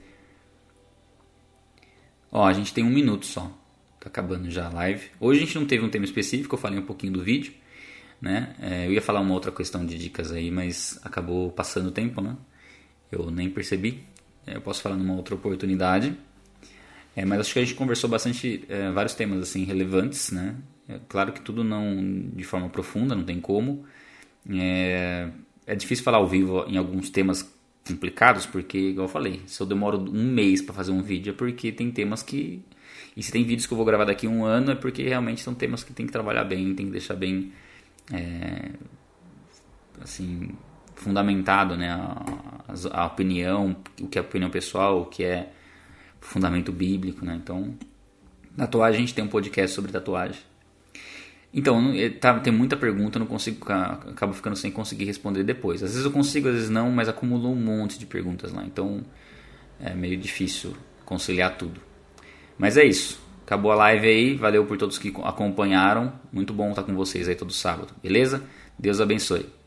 Ó, a gente tem um minuto só. Tá acabando já a live. Hoje a gente não teve um tema específico, eu falei um pouquinho do vídeo, né? É, eu ia falar uma outra questão de dicas aí, mas acabou passando o tempo, né? Eu nem percebi. É, eu posso falar numa outra oportunidade. É, mas acho que a gente conversou bastante, é, vários temas assim relevantes, né? É, claro que tudo não de forma profunda, não tem como. É, é difícil falar ao vivo em alguns temas complicados, porque, igual eu falei, se eu demoro um mês para fazer um vídeo é porque tem temas que... E se tem vídeos que eu vou gravar daqui a um ano é porque realmente são temas que tem que trabalhar bem, tem que deixar bem é, assim, fundamentado, né, a, a opinião, o que é opinião pessoal, o que é fundamento bíblico, né? Então, tatuagem, a gente tem um podcast sobre tatuagem. Então, tá, tem muita pergunta, eu não consigo, acabo ficando sem conseguir responder depois. Às vezes eu consigo, às vezes não, mas acumulo um monte de perguntas lá. Então, é meio difícil conciliar tudo. Mas é isso. Acabou a live aí. Valeu por todos que acompanharam. Muito bom estar com vocês aí todo sábado. Beleza? Deus abençoe.